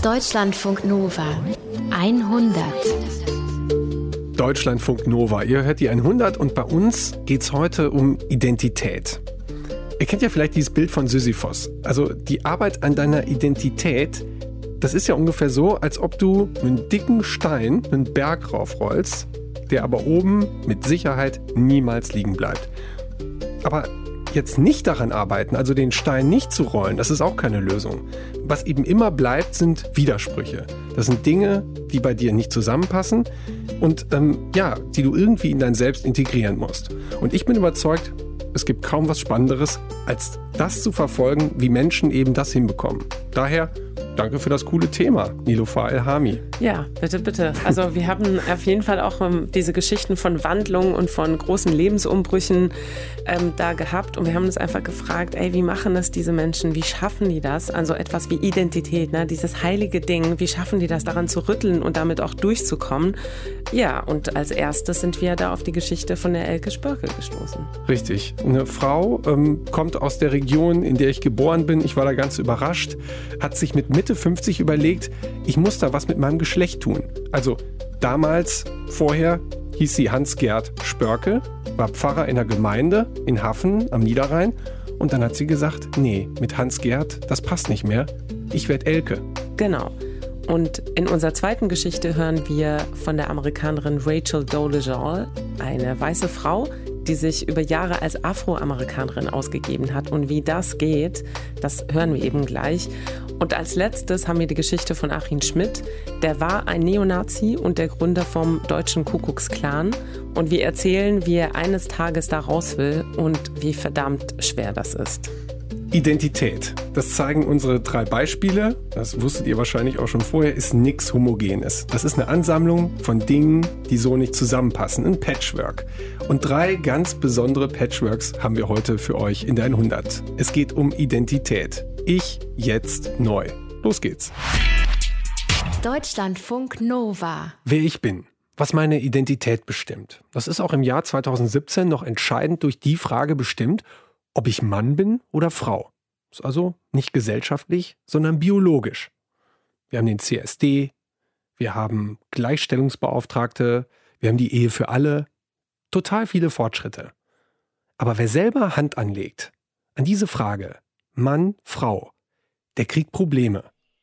Deutschlandfunk Nova 100. Deutschlandfunk Nova, ihr hört die 100 und bei uns geht's heute um Identität. Ihr kennt ja vielleicht dieses Bild von Sisyphos. Also die Arbeit an deiner Identität, das ist ja ungefähr so, als ob du einen dicken Stein, einen Berg raufrollst, der aber oben mit Sicherheit niemals liegen bleibt. Aber jetzt nicht daran arbeiten, also den Stein nicht zu rollen, das ist auch keine Lösung. Was eben immer bleibt, sind Widersprüche. Das sind Dinge, die bei dir nicht zusammenpassen und die du irgendwie in dein Selbst integrieren musst. Und ich bin überzeugt, es gibt kaum was Spannenderes, als das zu verfolgen, wie Menschen eben das hinbekommen. Daher danke für das coole Thema, Niloufar El-Hami. Ja, bitte, bitte. Also wir haben auf jeden Fall auch diese Geschichten von Wandlungen und von großen Lebensumbrüchen da gehabt. Und wir haben uns einfach gefragt, wie machen das diese Menschen? Wie schaffen die das? Also etwas wie Identität, ne? Dieses heilige Ding. Wie schaffen die das, daran zu rütteln und damit auch durchzukommen? Ja, und als erstes sind wir da auf die Geschichte von der Elke Spörkel gestoßen. Richtig. Eine Frau kommt aus der Region, in der ich geboren bin. Ich war da ganz überrascht. Hat sich mit Mitte 50 überlegt, ich muss da was mit meinem Geschlecht tun. Also damals, vorher, hieß sie Hans-Gerd Spörkel, war Pfarrer in der Gemeinde in Haffen am Niederrhein. Und dann hat sie gesagt, nee, mit Hans-Gerd, das passt nicht mehr. Ich werde Elke. Genau. Und in unserer zweiten Geschichte hören wir von der Amerikanerin Rachel Dolezal, eine weiße Frau, die sich über Jahre als Afroamerikanerin ausgegeben hat. Und wie das geht, das hören wir eben gleich. Und als letztes haben wir die Geschichte von Achim Schmidt. Der war ein Neonazi und der Gründer vom Deutschen Kuckucksklan. Und wir erzählen, wie er eines Tages da raus will und wie verdammt schwer das ist. Identität. Das zeigen unsere 3 Beispiele. Das wusstet ihr wahrscheinlich auch schon vorher, ist nichts Homogenes. Das ist eine Ansammlung von Dingen, die so nicht zusammenpassen. Ein Patchwork. Und 3 ganz besondere Patchworks haben wir heute für euch in der 100. Es geht um Identität. Ich, jetzt, neu. Los geht's. Deutschlandfunk Nova. Wer ich bin. Was meine Identität bestimmt. Das ist auch im Jahr 2017 noch entscheidend durch die Frage bestimmt, ob ich Mann bin oder Frau. Ist also nicht gesellschaftlich, sondern biologisch. Wir haben den CSD, wir haben Gleichstellungsbeauftragte, wir haben die Ehe für alle. Total viele Fortschritte. Aber wer selber Hand anlegt an diese Frage, Mann, Frau, der kriegt Probleme.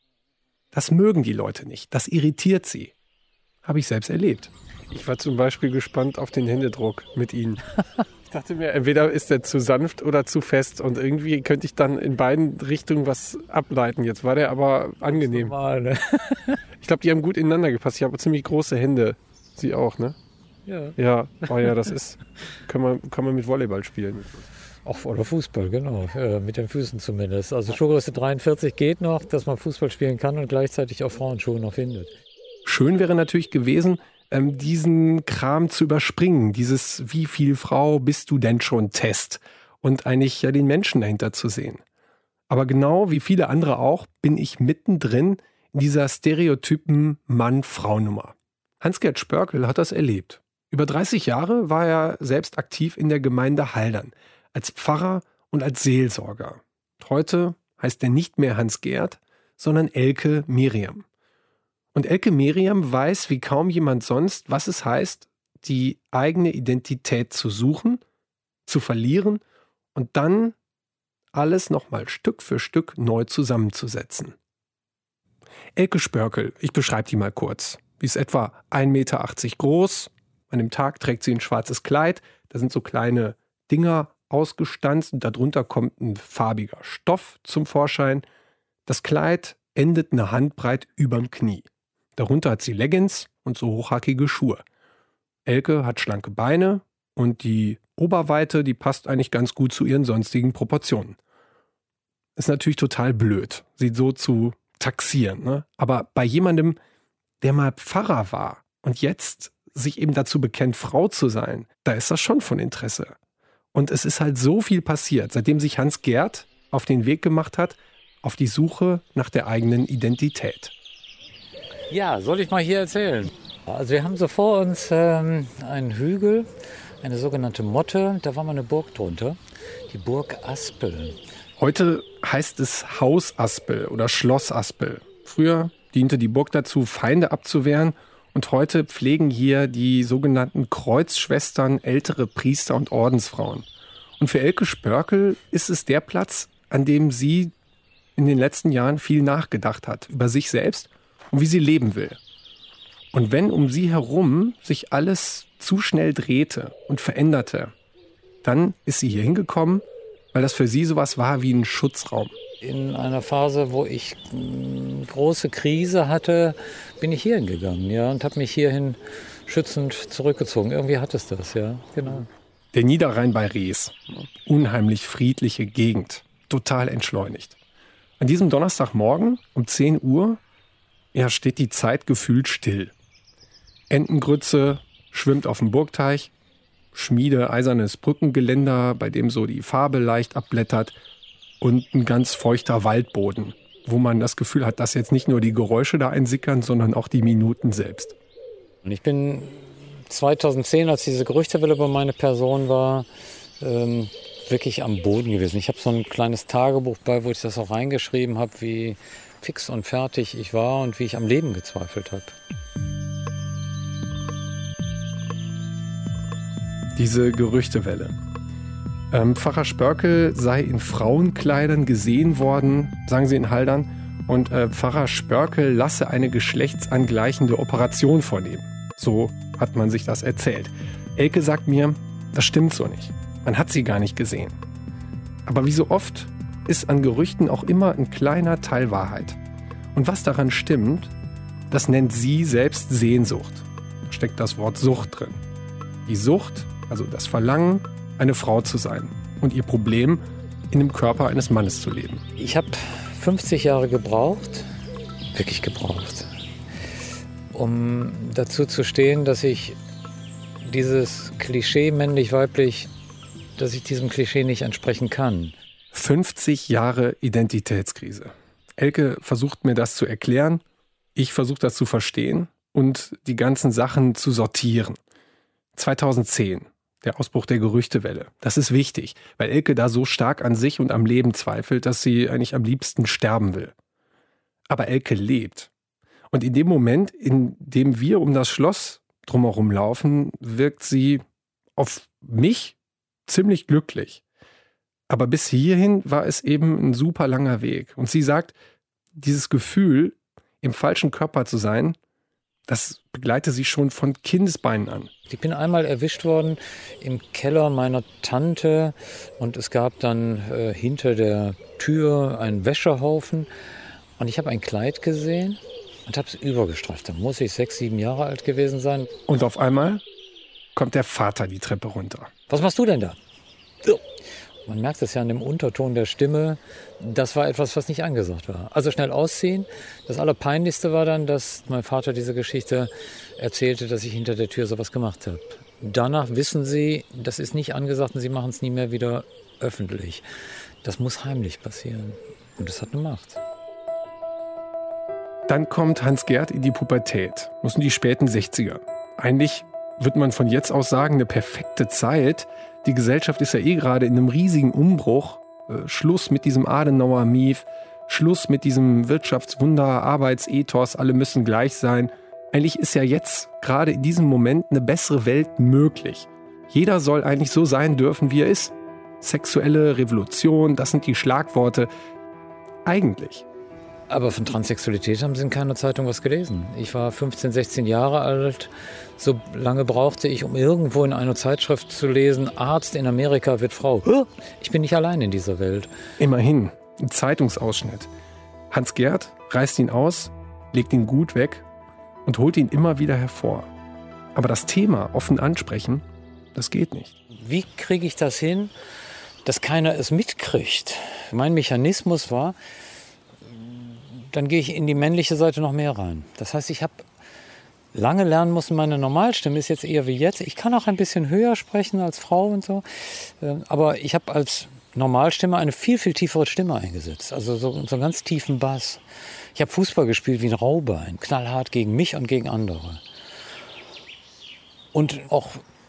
Das mögen die Leute nicht, das irritiert sie. Habe ich selbst erlebt. Ich war zum Beispiel gespannt auf den Händedruck mit Ihnen. Ich dachte mir, entweder ist der zu sanft oder zu fest und irgendwie könnte ich dann in beiden Richtungen was ableiten. Jetzt war der aber angenehm. Normal, ne? Ich glaube, die haben gut ineinander gepasst. Ich habe ziemlich große Hände. Sie auch, ne? Ja. Ja, das ist, kann man mit Volleyball spielen. Auch oder Fußball, genau. Mit den Füßen zumindest. Also Schuhgröße 43 geht noch, dass man Fußball spielen kann und gleichzeitig auch Frauenschuhe noch findet. Schön wäre natürlich gewesen, diesen Kram zu überspringen, dieses wie viel Frau bist du denn schon Test und eigentlich ja den Menschen dahinter zu sehen. Aber genau wie viele andere auch, bin ich mittendrin in dieser Stereotypen Mann-Frau-Nummer. Hans-Gerd Spörkel hat das erlebt. Über 30 Jahre war er selbst aktiv in der Gemeinde Haldern, als Pfarrer und als Seelsorger. Heute heißt er nicht mehr Hans-Gerd, sondern Elke Miriam. Und Elke Miriam weiß wie kaum jemand sonst, was es heißt, die eigene Identität zu suchen, zu verlieren und dann alles nochmal Stück für Stück neu zusammenzusetzen. Elke Spörkel, ich beschreibe die mal kurz. Die ist etwa 1,80 Meter groß. An dem Tag trägt sie ein schwarzes Kleid. Da sind so kleine Dinger ausgestanzt und darunter kommt ein farbiger Stoff zum Vorschein. Das Kleid endet eine Handbreit überm Knie. Darunter hat sie Leggings und so hochhackige Schuhe. Elke hat schlanke Beine und die Oberweite, die passt eigentlich ganz gut zu ihren sonstigen Proportionen. Ist natürlich total blöd, sie so zu taxieren, ne? Aber bei jemandem, der mal Pfarrer war und jetzt sich eben dazu bekennt, Frau zu sein, da ist das schon von Interesse. Und es ist halt so viel passiert, seitdem sich Hans-Gerd auf den Weg gemacht hat, auf die Suche nach der eigenen Identität. Ja, soll ich mal hier erzählen? Also wir haben so vor uns einen Hügel, eine sogenannte Motte, da war mal eine Burg drunter, die Burg Aspel. Heute heißt es Haus Aspel oder Schloss Aspel. Früher diente die Burg dazu, Feinde abzuwehren. Und heute pflegen hier die sogenannten Kreuzschwestern ältere Priester und Ordensfrauen. Und für Elke Spörkel ist es der Platz, an dem sie in den letzten Jahren viel nachgedacht hat, über sich selbst und wie sie leben will. Und wenn um sie herum sich alles zu schnell drehte und veränderte, dann ist sie hier hingekommen, weil das für sie sowas war wie ein Schutzraum. In einer Phase, wo ich eine große Krise hatte, bin ich hierhin gegangen, ja, und habe mich hierhin schützend zurückgezogen. Irgendwie hat es das, ja, genau. Der Niederrhein bei Rees, unheimlich friedliche Gegend, total entschleunigt. An diesem Donnerstagmorgen um 10 Uhr steht die Zeit gefühlt still. Entengrütze schwimmt auf dem Burgteich, Schmiede eisernes Brückengeländer, bei dem so die Farbe leicht abblättert, und ein ganz feuchter Waldboden, wo man das Gefühl hat, dass jetzt nicht nur die Geräusche da einsickern, sondern auch die Minuten selbst. Und ich bin 2010, als diese Gerüchtewelle über meine Person war, wirklich am Boden gewesen. Ich habe so ein kleines Tagebuch bei, wo ich das auch reingeschrieben habe, wie fix und fertig ich war und wie ich am Leben gezweifelt habe. Diese Gerüchtewelle. Pfarrer Spörkel sei in Frauenkleidern gesehen worden, sagen sie in Haldern, und Pfarrer Spörkel lasse eine geschlechtsangleichende Operation vornehmen. So hat man sich das erzählt. Elke sagt mir, das stimmt so nicht. Man hat sie gar nicht gesehen. Aber wie so oft ist an Gerüchten auch immer ein kleiner Teil Wahrheit. Und was daran stimmt, das nennt sie selbst Sehnsucht. Da steckt das Wort Sucht drin. Die Sucht, also das Verlangen, eine Frau zu sein und ihr Problem, in dem Körper eines Mannes zu leben. Ich habe 50 Jahre gebraucht, wirklich gebraucht, um dazu zu stehen, dass ich dieses Klischee männlich-weiblich, dass ich diesem Klischee nicht entsprechen kann. 50 Jahre Identitätskrise. Elke versucht mir das zu erklären, ich versuche das zu verstehen und die ganzen Sachen zu sortieren. 2010. Der Ausbruch der Gerüchtewelle. Das ist wichtig, weil Elke da so stark an sich und am Leben zweifelt, dass sie eigentlich am liebsten sterben will. Aber Elke lebt. Und in dem Moment, in dem wir um das Schloss drumherum laufen, wirkt sie auf mich ziemlich glücklich. Aber bis hierhin war es eben ein super langer Weg. Und sie sagt, dieses Gefühl, im falschen Körper zu sein, das begleite sie schon von Kindesbeinen an. Ich bin einmal erwischt worden im Keller meiner Tante und es gab dann hinter der Tür einen Wäschehaufen und ich habe ein Kleid gesehen und habe es übergestreift. Da muss ich 6, 7 Jahre alt gewesen sein. Und auf einmal kommt der Vater die Treppe runter. Was machst du denn da? Man merkt es ja an dem Unterton der Stimme, das war etwas, was nicht angesagt war. Also schnell ausziehen. Das Allerpeinlichste war dann, dass mein Vater diese Geschichte erzählte, dass ich hinter der Tür sowas gemacht habe. Danach wissen sie, das ist nicht angesagt und sie machen es nie mehr wieder öffentlich. Das muss heimlich passieren. Und das hat eine Macht. Dann kommt Hans-Gerd in die Pubertät. Das sind die späten 60er. Eigentlich wird man von jetzt aus sagen, eine perfekte Zeit. Die Gesellschaft ist ja gerade in einem riesigen Umbruch. Schluss mit diesem Adenauer Mief, Schluss mit diesem Wirtschaftswunder, Arbeitsethos, alle müssen gleich sein. Eigentlich ist ja jetzt, gerade in diesem Moment, eine bessere Welt möglich. Jeder soll eigentlich so sein dürfen, wie er ist. Sexuelle Revolution, das sind die Schlagworte. Eigentlich. Aber von Transsexualität haben Sie in keiner Zeitung was gelesen. Ich war 15, 16 Jahre alt. So lange brauchte ich, um irgendwo in einer Zeitschrift zu lesen, Arzt in Amerika wird Frau. Ich bin nicht allein in dieser Welt. Immerhin, ein Zeitungsausschnitt. Hans-Gerd reißt ihn aus, legt ihn gut weg und holt ihn immer wieder hervor. Aber das Thema offen ansprechen, das geht nicht. Wie kriege ich das hin, dass keiner es mitkriegt? Mein Mechanismus war, dann gehe ich in die männliche Seite noch mehr rein. Das heißt, ich habe lange lernen müssen, meine Normalstimme ist jetzt eher wie jetzt. Ich kann auch ein bisschen höher sprechen als Frau und so. Aber ich habe als Normalstimme eine viel, viel tiefere Stimme eingesetzt. Also so einen ganz tiefen Bass. Ich habe Fußball gespielt wie ein Raubein. Knallhart gegen mich und gegen andere. Und auch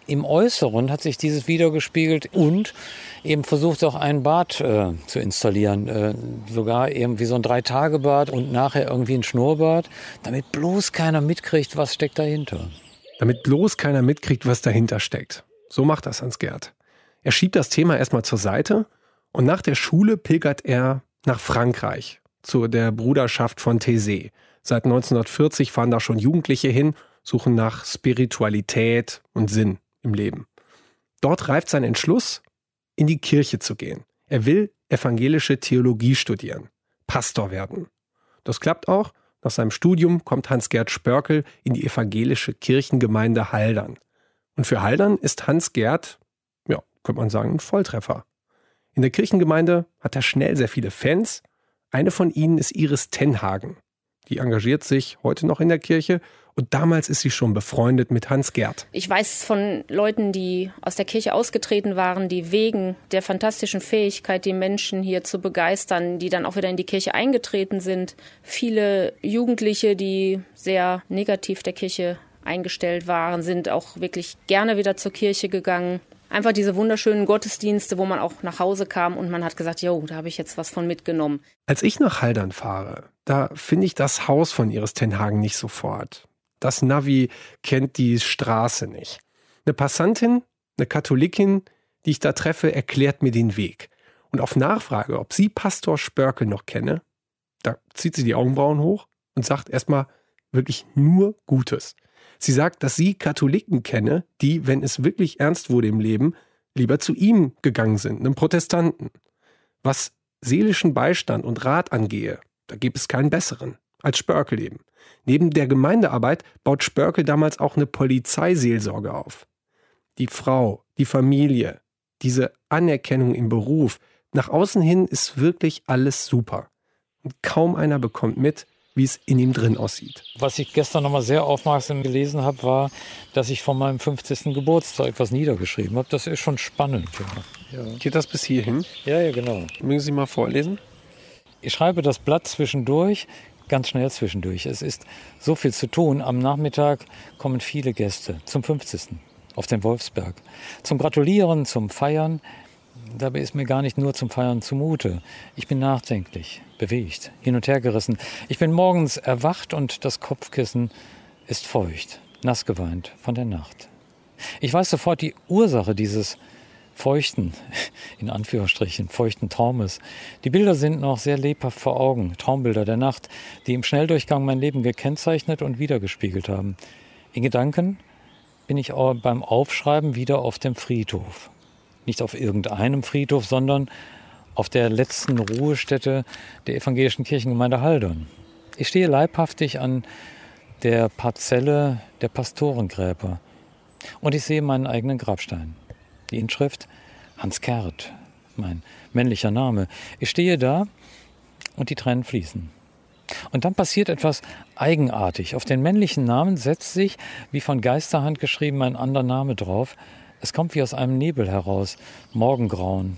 im Äußeren hat sich dieses wiedergespiegelt und eben versucht auch ein Bad zu installieren. Sogar irgendwie so ein 3-Tage-Bad und nachher irgendwie ein Schnurrbad, damit bloß keiner mitkriegt, was steckt dahinter. Damit bloß keiner mitkriegt, was dahinter steckt. So macht das Hans-Gert. Er schiebt das Thema erstmal zur Seite und nach der Schule pilgert er nach Frankreich zu der Bruderschaft von Taizé. Seit 1940 fahren da schon Jugendliche hin, suchen nach Spiritualität und Sinn im Leben. Dort reift sein Entschluss, in die Kirche zu gehen. Er will evangelische Theologie studieren, Pastor werden. Das klappt auch. Nach seinem Studium kommt Hans-Gert Spörkel in die evangelische Kirchengemeinde Haldern. Und für Haldern ist Hans-Gert, ja, könnte man sagen, ein Volltreffer. In der Kirchengemeinde hat er schnell sehr viele Fans. Eine von ihnen ist Iris Tenhagen. Die engagiert sich heute noch in der Kirche und damals ist sie schon befreundet mit Hans-Gert. Ich weiß von Leuten, die aus der Kirche ausgetreten waren, die wegen der fantastischen Fähigkeit, die Menschen hier zu begeistern, die dann auch wieder in die Kirche eingetreten sind. Viele Jugendliche, die sehr negativ der Kirche eingestellt waren, sind auch wirklich gerne wieder zur Kirche gegangen. Einfach diese wunderschönen Gottesdienste, wo man auch nach Hause kam und man hat gesagt, jo, da habe ich jetzt was von mitgenommen. Als ich nach Haldern fahre, da finde ich das Haus von Iris Tenhagen nicht sofort. Das Navi kennt die Straße nicht. Eine Passantin, eine Katholikin, die ich da treffe, erklärt mir den Weg. Und auf Nachfrage, ob sie Pastor Spörkel noch kenne, da zieht sie die Augenbrauen hoch und sagt erstmal wirklich nur Gutes. Sie sagt, dass sie Katholiken kenne, die, wenn es wirklich ernst wurde im Leben, lieber zu ihm gegangen sind, einem Protestanten. Was seelischen Beistand und Rat angehe, da gibt es keinen besseren als Spörkel eben. Neben der Gemeindearbeit baut Spörkel damals auch eine Polizeiseelsorge auf. Die Frau, die Familie, diese Anerkennung im Beruf, nach außen hin ist wirklich alles super. Und kaum einer bekommt mit, wie es in ihm drin aussieht. Was ich gestern nochmal sehr aufmerksam gelesen habe, war, dass ich von meinem 50. Geburtstag etwas niedergeschrieben habe. Das ist schon spannend. Ja. Geht das bis hierhin? Ja, genau. Mögen Sie mal vorlesen? Ich schreibe das Blatt zwischendurch, ganz schnell zwischendurch. Es ist so viel zu tun. Am Nachmittag kommen viele Gäste zum 50. auf den Wolfsberg. Zum Gratulieren, zum Feiern. Dabei ist mir gar nicht nur zum Feiern zumute. Ich bin nachdenklich, bewegt, hin und her gerissen. Ich bin morgens erwacht und das Kopfkissen ist feucht, nass geweint von der Nacht. Ich weiß sofort die Ursache dieses feuchten, in Anführungsstrichen, feuchten Traumes. Die Bilder sind noch sehr lebhaft vor Augen, Traumbilder der Nacht, die im Schnelldurchgang mein Leben gekennzeichnet und wiedergespiegelt haben. In Gedanken bin ich beim Aufschreiben wieder auf dem Friedhof. Nicht auf irgendeinem Friedhof, sondern auf der letzten Ruhestätte der evangelischen Kirchengemeinde Haldern. Ich stehe leibhaftig an der Parzelle der Pastorengräber und ich sehe meinen eigenen Grabstein. Die Inschrift Hans-Gert, mein männlicher Name. Ich stehe da und die Tränen fließen. Und dann passiert etwas eigenartig. Auf den männlichen Namen setzt sich, wie von Geisterhand geschrieben, ein anderer Name drauf. Es kommt wie aus einem Nebel heraus, Morgengrauen.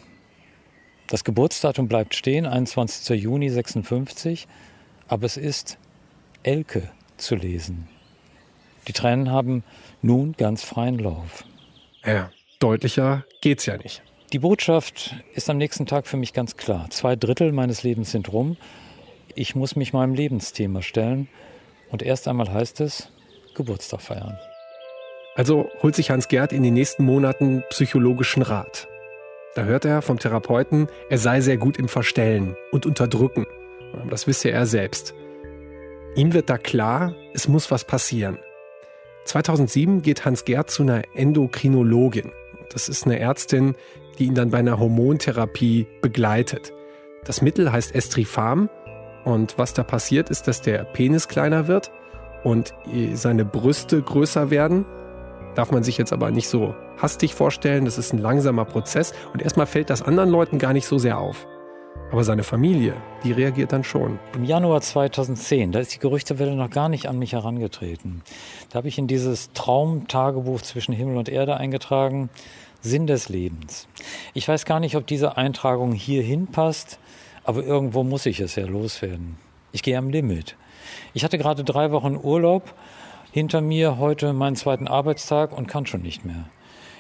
Das Geburtsdatum bleibt stehen, 21. Juni 56, aber es ist Elke zu lesen. Die Tränen haben nun ganz freien Lauf. Ja, deutlicher geht's ja nicht. Die Botschaft ist am nächsten Tag für mich ganz klar. 2/3 meines Lebens sind rum. Ich muss mich meinem Lebensthema stellen. Und erst einmal heißt es, Geburtstag feiern. Also holt sich Hans-Gert in den nächsten Monaten psychologischen Rat. Da hört er vom Therapeuten, er sei sehr gut im Verstellen und Unterdrücken. Das wisse er selbst. Ihm wird da klar, es muss was passieren. 2007 geht Hans-Gert zu einer Endokrinologin. Das ist eine Ärztin, die ihn dann bei einer Hormontherapie begleitet. Das Mittel heißt Estrifam. Und was da passiert, ist, dass der Penis kleiner wird und seine Brüste größer werden. Darf man sich jetzt aber nicht so hastig vorstellen. Das ist ein langsamer Prozess. Und erstmal fällt das anderen Leuten gar nicht so sehr auf. Aber seine Familie, die reagiert dann schon. Im Januar 2010, da ist die Gerüchtewelle noch gar nicht an mich herangetreten. Da habe ich in dieses Traumtagebuch zwischen Himmel und Erde eingetragen, Sinn des Lebens. Ich weiß gar nicht, ob diese Eintragung hier hinpasst, aber irgendwo muss ich es ja loswerden. Ich gehe am Limit. Ich hatte gerade 3 Wochen Urlaub hinter mir, heute meinen 2. Arbeitstag und kann schon nicht mehr.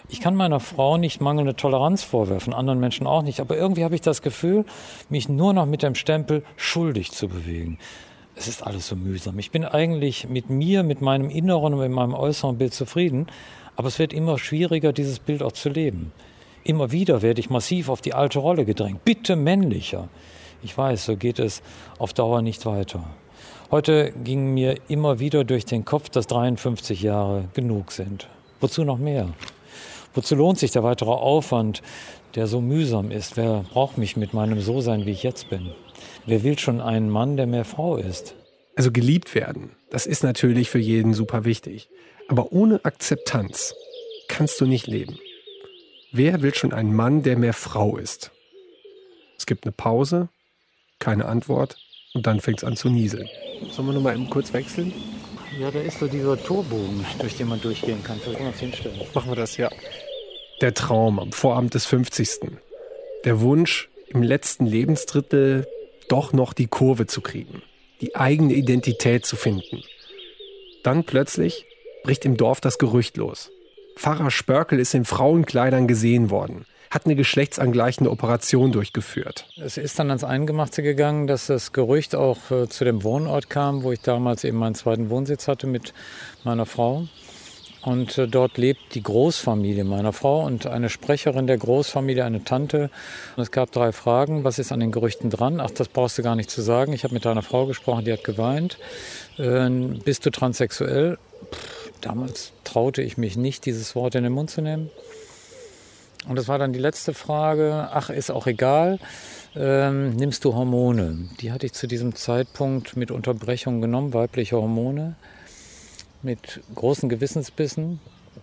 Ich kann meiner Frau nicht mangelnde Toleranz vorwerfen, anderen Menschen auch nicht. Aber irgendwie habe ich das Gefühl, mich nur noch mit dem Stempel schuldig zu bewegen. Es ist alles so mühsam. Ich bin eigentlich mit mir, mit meinem inneren und mit meinem äußeren Bild zufrieden. Aber es wird immer schwieriger, dieses Bild auch zu leben. Immer wieder werde ich massiv auf die alte Rolle gedrängt. Bitte männlicher. Ich weiß, so geht es auf Dauer nicht weiter. Heute ging mir immer wieder durch den Kopf, dass 53 Jahre genug sind. Wozu noch mehr? Wozu lohnt sich der weitere Aufwand, der so mühsam ist? Wer braucht mich mit meinem So-Sein, wie ich jetzt bin? Wer will schon einen Mann, der mehr Frau ist? Also geliebt werden, das ist natürlich für jeden super wichtig. Aber ohne Akzeptanz kannst du nicht leben. Wer will schon einen Mann, der mehr Frau ist? Es gibt eine Pause, keine Antwort und dann fängt es an zu nieseln. Sollen wir noch mal eben kurz wechseln? Ja, da ist so dieser Torbogen, durch den man durchgehen kann. Vielleicht können wir uns hinstellen. Machen wir das, ja. Der Traum am Vorabend des 50. Der Wunsch, im letzten Lebensdrittel doch noch die Kurve zu kriegen, die eigene Identität zu finden. Dann plötzlich bricht im Dorf das Gerücht los. Pfarrer Spörkel ist in Frauenkleidern gesehen worden, hat eine geschlechtsangleichende Operation durchgeführt. Es ist dann ans Eingemachte gegangen, dass das Gerücht auch zu dem Wohnort kam, wo ich damals eben meinen zweiten Wohnsitz hatte mit meiner Frau. Und dort lebt die Großfamilie meiner Frau und eine Sprecherin der Großfamilie, eine Tante. Und es gab 3 Fragen. Was ist an den Gerüchten dran? Ach, das brauchst du gar nicht zu sagen. Ich habe mit deiner Frau gesprochen, die hat geweint. Bist du transsexuell? Damals traute ich mich nicht, dieses Wort in den Mund zu nehmen. Und das war dann die letzte Frage. Ach, ist auch egal. Nimmst du Hormone? Die hatte ich zu diesem Zeitpunkt mit Unterbrechung genommen, weibliche Hormone. Mit großen Gewissensbissen.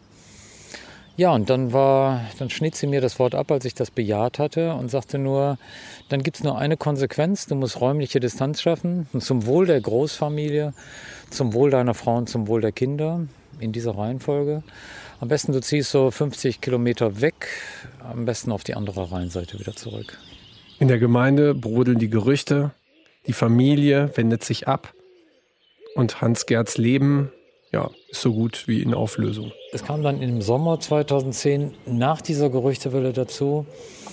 Ja, und dann schnitt sie mir das Wort ab, als ich das bejaht hatte und sagte nur, dann gibt es nur eine Konsequenz, du musst räumliche Distanz schaffen und zum Wohl der Großfamilie, zum Wohl deiner Frau und zum Wohl der Kinder, in dieser Reihenfolge. Am besten du ziehst so 50 Kilometer weg, am besten auf die andere Rheinseite wieder zurück. In der Gemeinde brodeln die Gerüchte, die Familie wendet sich ab und Hans-Gerds Leben ist so gut wie in Auflösung. Es kam dann im Sommer 2010 nach dieser Gerüchtewelle dazu,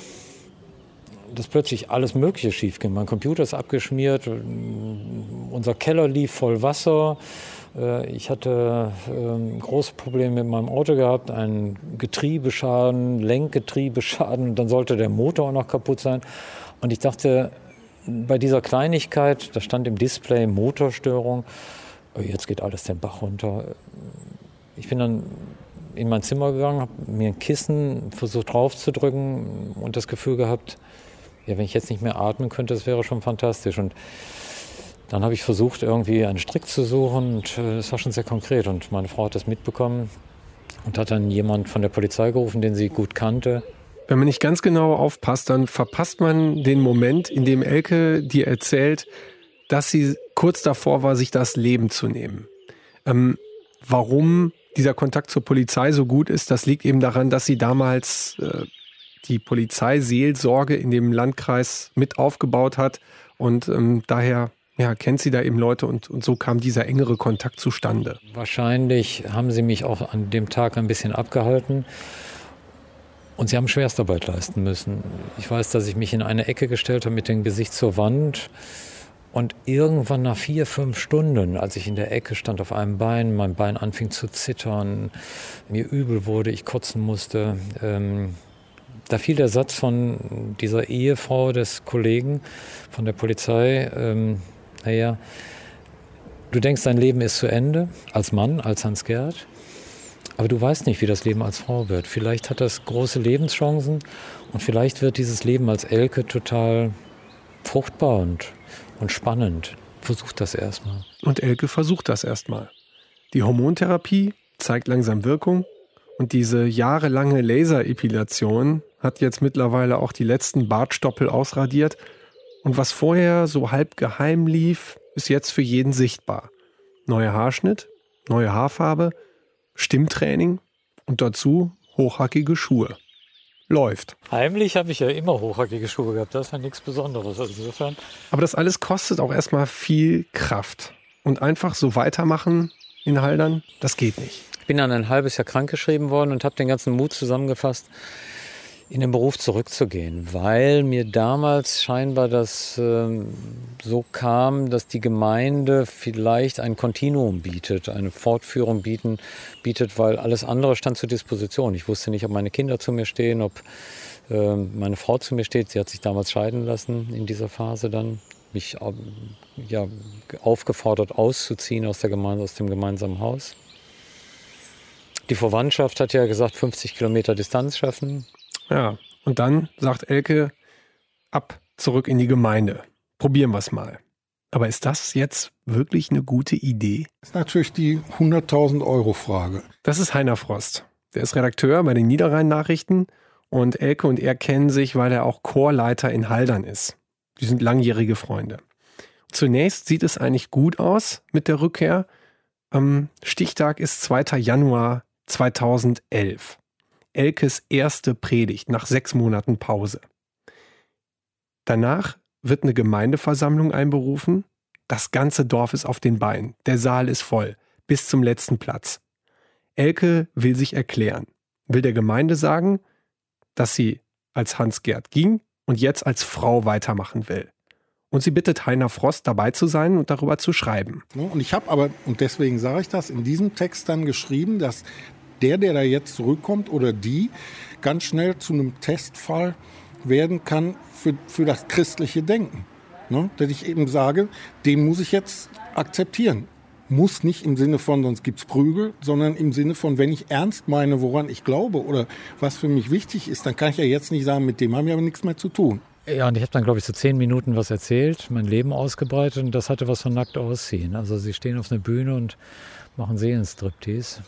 dass plötzlich alles Mögliche schief ging. Mein Computer ist abgeschmiert, unser Keller lief voll Wasser. Ich hatte große Probleme mit meinem Auto gehabt, einen Getriebeschaden, Lenkgetriebeschaden. Dann sollte der Motor auch noch kaputt sein. Und ich dachte, bei dieser Kleinigkeit, da stand im Display Motorstörung, jetzt geht alles den Bach runter. Ich bin dann in mein Zimmer gegangen, habe mir ein Kissen versucht draufzudrücken und das Gefühl gehabt, ja, wenn ich jetzt nicht mehr atmen könnte, das wäre schon fantastisch. Und dann habe ich versucht, irgendwie einen Strick zu suchen und es war schon sehr konkret. Und meine Frau hat das mitbekommen und hat dann jemand von der Polizei gerufen, den sie gut kannte. Wenn man nicht ganz genau aufpasst, dann verpasst man den Moment, in dem Elke dir erzählt, dass sie kurz davor war, sich das Leben zu nehmen. Warum dieser Kontakt zur Polizei so gut ist, das liegt eben daran, dass sie damals die Polizeiseelsorge in dem Landkreis mit aufgebaut hat und daher kennt sie da eben Leute und so kam dieser engere Kontakt zustande. Wahrscheinlich haben sie mich auch an dem Tag ein bisschen abgehalten und sie haben Schwerstarbeit leisten müssen. Ich weiß, dass ich mich in eine Ecke gestellt habe mit dem Gesicht zur Wand. Und irgendwann nach 4-5 Stunden, als ich in der Ecke stand auf einem Bein, mein Bein anfing zu zittern, mir übel wurde, ich kotzen musste, da fiel der Satz von dieser Ehefrau des Kollegen von der Polizei, du denkst, dein Leben ist zu Ende, als Mann, als Hans-Gerd, aber du weißt nicht, wie das Leben als Frau wird. Vielleicht hat das große Lebenschancen und vielleicht wird dieses Leben als Elke total fruchtbar und spannend. Versuch das erstmal. Und Elke versucht das erstmal. Die Hormontherapie zeigt langsam Wirkung und diese jahrelange Laserepilation hat jetzt mittlerweile auch die letzten Bartstoppel ausradiert. Und was vorher so halb geheim lief, ist jetzt für jeden sichtbar. Neuer Haarschnitt, neue Haarfarbe, Stimmtraining und dazu hochhackige Schuhe. Läuft. Heimlich habe ich ja immer hochhackige Schuhe gehabt. Das ist ja nichts Besonderes. Also insofern. Aber das alles kostet auch erstmal viel Kraft. Und einfach so weitermachen in Haldern, das geht nicht. bin dann ein halbes Jahr krankgeschrieben worden und habe den ganzen Mut zusammengefasst, in den Beruf zurückzugehen, weil mir damals scheinbar das so kam, dass die Gemeinde vielleicht ein Kontinuum bietet, eine Fortführung bietet, weil alles andere stand zur Disposition. Ich wusste nicht, ob meine Kinder zu mir stehen, ob meine Frau zu mir steht. Sie hat sich damals scheiden lassen in dieser Phase dann. Mich aufgefordert, auszuziehen aus der Gemeinde, aus dem gemeinsamen Haus. Die Verwandtschaft hat ja gesagt, 50 Kilometer Distanz schaffen. Ja, und dann sagt Elke, ab, zurück in die Gemeinde. Probieren wir es mal. Aber ist das jetzt wirklich eine gute Idee? Das ist natürlich die 100.000 Euro Frage. Das ist Heiner Frost. Der ist Redakteur bei den Niederrhein-Nachrichten und Elke und er kennen sich, weil er auch Chorleiter in Haldern ist. Die sind langjährige Freunde. Zunächst sieht es eigentlich gut aus mit der Rückkehr. Stichtag ist 2. Januar 2011. Elkes erste Predigt nach 6 Monaten Pause. Danach wird eine Gemeindeversammlung einberufen. Das ganze Dorf ist auf den Beinen. Der Saal ist voll, bis zum letzten Platz. Elke will sich erklären, will der Gemeinde sagen, dass sie als Hans-Gerd ging und jetzt als Frau weitermachen will. Und sie bittet Heiner Frost, dabei zu sein und darüber zu schreiben. Und ich habe aber, und deswegen sage ich das, in diesem Text dann geschrieben, dass der da jetzt zurückkommt oder die ganz schnell zu einem Testfall werden kann für das christliche Denken. Ne? Dass ich eben sage, den muss ich jetzt akzeptieren. Muss nicht im Sinne von, sonst gibt's Prügel, sondern im Sinne von, wenn ich ernst meine, woran ich glaube oder was für mich wichtig ist, dann kann ich ja jetzt nicht sagen, mit dem haben wir aber nichts mehr zu tun. Ja, und ich habe dann, glaube ich, so 10 Minuten was erzählt, mein Leben ausgebreitet und das hatte was von nackt ausziehen. Also sie stehen auf einer Bühne und machen Seelenstriptease.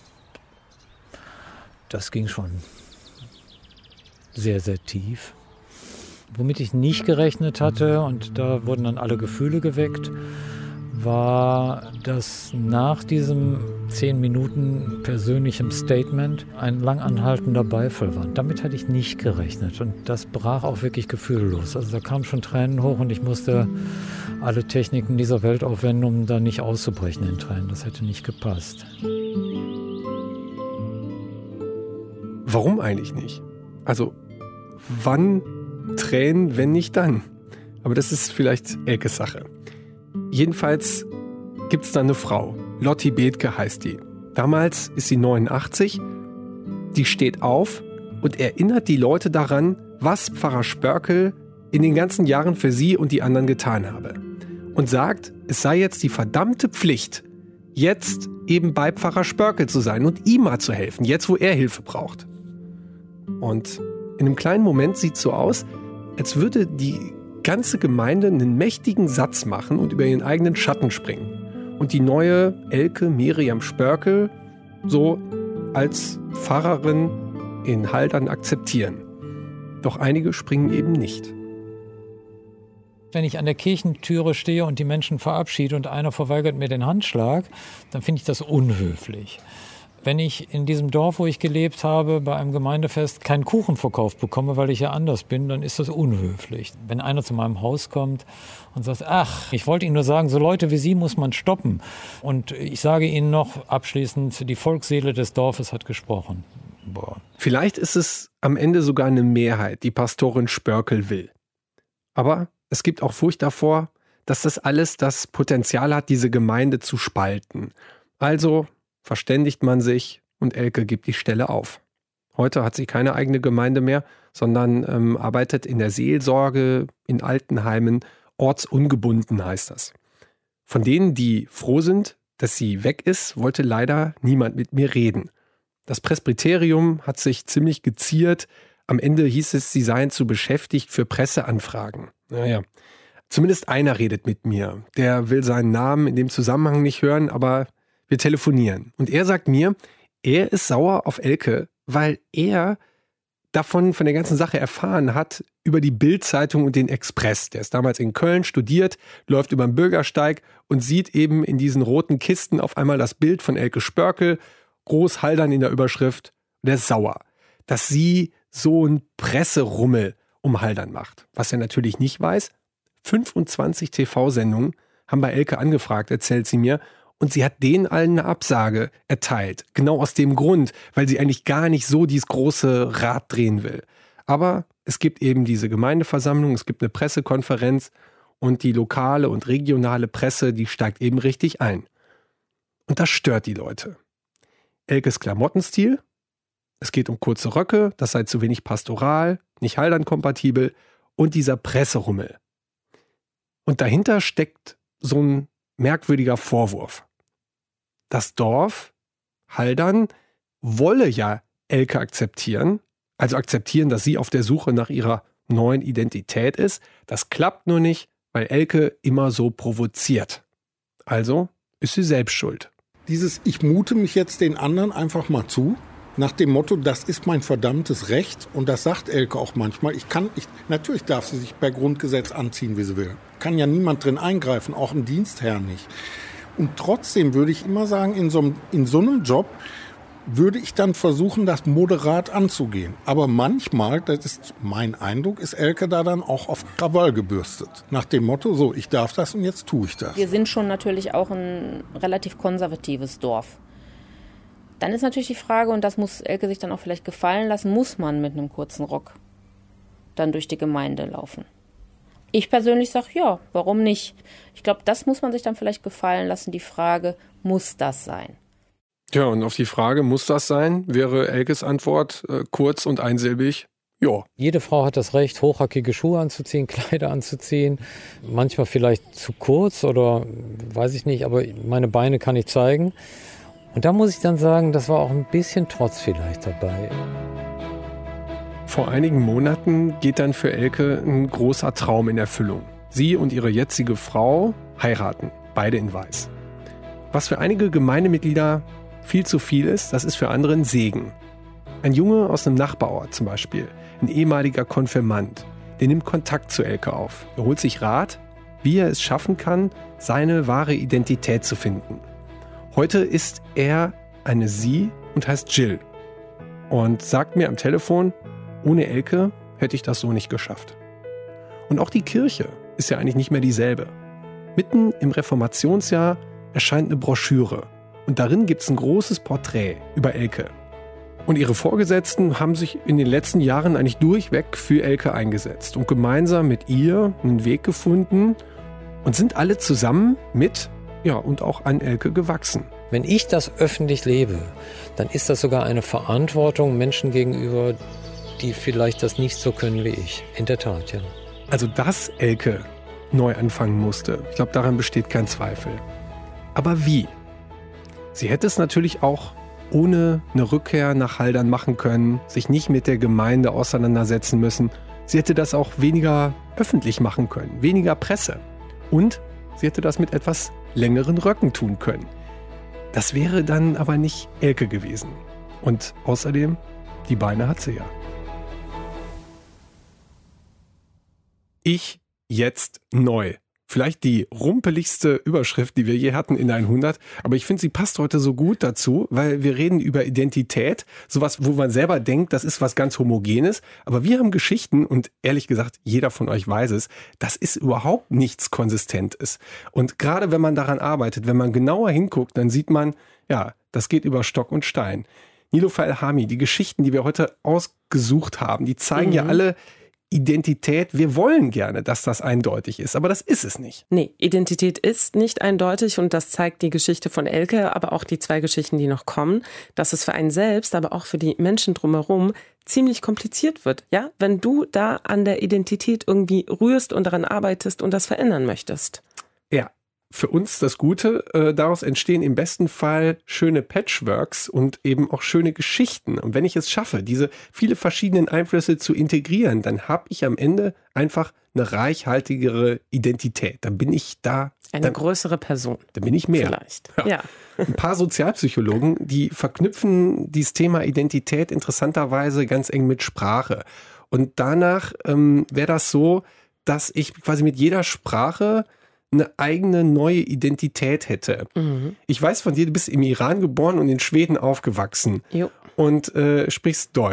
Das ging schon sehr, sehr tief. Womit ich nicht gerechnet hatte, und da wurden dann alle Gefühle geweckt, war, dass nach diesem 10 Minuten persönlichem Statement ein langanhaltender Beifall war. Damit hatte ich nicht gerechnet und das brach auch wirklich gefühllos. Also da kamen schon Tränen hoch und ich musste alle Techniken dieser Welt aufwenden, um da nicht auszubrechen in Tränen. Das hätte nicht gepasst. Warum eigentlich nicht? Also, wann Tränen, wenn nicht dann? Aber das ist vielleicht Elkes Sache. Jedenfalls gibt es da eine Frau. Lotti Bethke heißt die. Damals ist sie 89. Die steht auf und erinnert die Leute daran, was Pfarrer Spörkel in den ganzen Jahren für sie und die anderen getan habe. Und sagt, es sei jetzt die verdammte Pflicht, jetzt eben bei Pfarrer Spörkel zu sein und ihm mal zu helfen, jetzt wo er Hilfe braucht. Und in einem kleinen Moment sieht es so aus, als würde die ganze Gemeinde einen mächtigen Satz machen und über ihren eigenen Schatten springen. Und die neue Elke Miriam Spörkel so als Pfarrerin in Haldern akzeptieren. Doch einige springen eben nicht. Wenn ich an der Kirchentüre stehe und die Menschen verabschiede und einer verweigert mir den Handschlag, dann finde ich das unhöflich. Wenn ich in diesem Dorf, wo ich gelebt habe, bei einem Gemeindefest keinen Kuchen verkauft bekomme, weil ich ja anders bin, dann ist das unhöflich. Wenn einer zu meinem Haus kommt und sagt, ach, ich wollte Ihnen nur sagen, so Leute wie Sie muss man stoppen. Und ich sage Ihnen noch abschließend, die Volksseele des Dorfes hat gesprochen. Boah. Vielleicht ist es am Ende sogar eine Mehrheit, die Pastorin Spörkel will. Aber es gibt auch Furcht davor, dass das alles das Potenzial hat, diese Gemeinde zu spalten. Also verständigt man sich und Elke gibt die Stelle auf. Heute hat sie keine eigene Gemeinde mehr, sondern arbeitet in der Seelsorge, in Altenheimen, ortsungebunden heißt das. Von denen, die froh sind, dass sie weg ist, wollte leider niemand mit mir reden. Das Presbyterium hat sich ziemlich geziert. Am Ende hieß es, sie seien zu beschäftigt für Presseanfragen. Naja, zumindest einer redet mit mir. Der will seinen Namen in dem Zusammenhang nicht hören, aber wir telefonieren. Und er sagt mir, er ist sauer auf Elke, weil er von der ganzen Sache erfahren hat über die Bild-Zeitung und den Express. Der ist damals in Köln, studiert, läuft über den Bürgersteig und sieht eben in diesen roten Kisten auf einmal das Bild von Elke Spörkel, groß Haldern in der Überschrift. Und er ist sauer, dass sie so einen Presserummel um Haldern macht. Was er natürlich nicht weiß, 25 TV-Sendungen haben bei Elke angefragt, erzählt sie mir. Und sie hat denen allen eine Absage erteilt. Genau aus dem Grund, weil sie eigentlich gar nicht so dieses große Rad drehen will. Aber es gibt eben diese Gemeindeversammlung, es gibt eine Pressekonferenz und die lokale und regionale Presse, die steigt eben richtig ein. Und das stört die Leute. Elkes Klamottenstil, es geht um kurze Röcke, das sei zu wenig pastoral, nicht Haldern-kompatibel und dieser Presserummel. Und dahinter steckt so ein merkwürdiger Vorwurf. Das Dorf Haldern wolle ja Elke akzeptieren, also akzeptieren, dass sie auf der Suche nach ihrer neuen Identität ist. Das klappt nur nicht, weil Elke immer so provoziert. Also ist sie selbst schuld. Dieses Ich mute mich jetzt den anderen einfach mal zu, nach dem Motto, das ist mein verdammtes Recht. Und das sagt Elke auch manchmal. Natürlich darf sie sich per Grundgesetz anziehen, wie sie will. Kann ja niemand drin eingreifen, auch im Dienstherr nicht. Und trotzdem würde ich immer sagen, in so einem Job würde ich dann versuchen, das moderat anzugehen. Aber manchmal, das ist mein Eindruck, ist Elke da dann auch auf Krawall gebürstet. Nach dem Motto, so, ich darf das und jetzt tue ich das. Wir sind schon natürlich auch ein relativ konservatives Dorf. Dann ist natürlich die Frage, und das muss Elke sich dann auch vielleicht gefallen lassen, muss man mit einem kurzen Rock dann durch die Gemeinde laufen? Ich persönlich sage, ja, warum nicht? Ich glaube, das muss man sich dann vielleicht gefallen lassen, die Frage, muss das sein? Ja, und auf die Frage, muss das sein, wäre Elkes Antwort kurz und einsilbig, ja. Jede Frau hat das Recht, hochhackige Schuhe anzuziehen, Kleider anzuziehen. Manchmal vielleicht zu kurz oder weiß ich nicht, aber meine Beine kann ich zeigen. Und da muss ich dann sagen, das war auch ein bisschen Trotz vielleicht dabei. Vor einigen Monaten geht dann für Elke ein großer Traum in Erfüllung. Sie und ihre jetzige Frau heiraten, beide in Weiß. Was für einige Gemeindemitglieder viel zu viel ist, das ist für andere ein Segen. Ein Junge aus einem Nachbarort zum Beispiel, ein ehemaliger Konfirmand, der nimmt Kontakt zu Elke auf. Er holt sich Rat, wie er es schaffen kann, seine wahre Identität zu finden. Heute ist er eine Sie und heißt Jill und sagt mir am Telefon, ohne Elke hätte ich das so nicht geschafft. Und auch die Kirche ist ja eigentlich nicht mehr dieselbe. Mitten im Reformationsjahr erscheint eine Broschüre und darin gibt es ein großes Porträt über Elke. Und ihre Vorgesetzten haben sich in den letzten Jahren eigentlich durchweg für Elke eingesetzt und gemeinsam mit ihr einen Weg gefunden und sind alle zusammen mit, ja, und auch an Elke gewachsen. Wenn ich das öffentlich lebe, dann ist das sogar eine Verantwortung Menschen gegenüber, die vielleicht das nicht so können wie ich. In der Tat, ja. Also, dass Elke neu anfangen musste, ich glaube, daran besteht kein Zweifel. Aber wie? Sie hätte es natürlich auch ohne eine Rückkehr nach Haldern machen können, sich nicht mit der Gemeinde auseinandersetzen müssen. Sie hätte das auch weniger öffentlich machen können, weniger Presse. Und sie hätte das mit etwas längeren Röcken tun können. Das wäre dann aber nicht Elke gewesen. Und außerdem, die Beine hat sie ja. Ich jetzt neu. Vielleicht die rumpeligste Überschrift, die wir je hatten in 100. Aber ich finde, sie passt heute so gut dazu, weil wir reden über Identität. Sowas, wo man selber denkt, das ist was ganz Homogenes. Aber wir haben Geschichten und ehrlich gesagt, jeder von euch weiß es, das ist überhaupt nichts Konsistentes. Und gerade wenn man daran arbeitet, wenn man genauer hinguckt, dann sieht man, ja, das geht über Stock und Stein. Nilofer El-Hami, die Geschichten, die wir heute ausgesucht haben, die zeigen ja alle Identität. Wir wollen gerne, dass das eindeutig ist, aber das ist es nicht. Nee, Identität ist nicht eindeutig und das zeigt die Geschichte von Elke, aber auch die 2 Geschichten, die noch kommen, dass es für einen selbst, aber auch für die Menschen drumherum ziemlich kompliziert wird. Ja, wenn du da an der Identität irgendwie rührst und daran arbeitest und das verändern möchtest. Ja. Für uns das Gute, daraus entstehen im besten Fall schöne Patchworks und eben auch schöne Geschichten. Und wenn ich es schaffe, diese viele verschiedenen Einflüsse zu integrieren, dann habe ich am Ende einfach eine reichhaltigere Identität. Dann bin ich da. Eine größere Person. Dann bin ich mehr. Vielleicht, ja. Ein paar Sozialpsychologen, die verknüpfen dieses Thema Identität interessanterweise ganz eng mit Sprache. Und danach wäre das so, dass ich quasi mit jeder Sprache eine eigene neue Identität hätte. Mhm. Ich weiß von dir, du bist im Iran geboren und in Schweden aufgewachsen. Jo. Und sprichst Deutsch.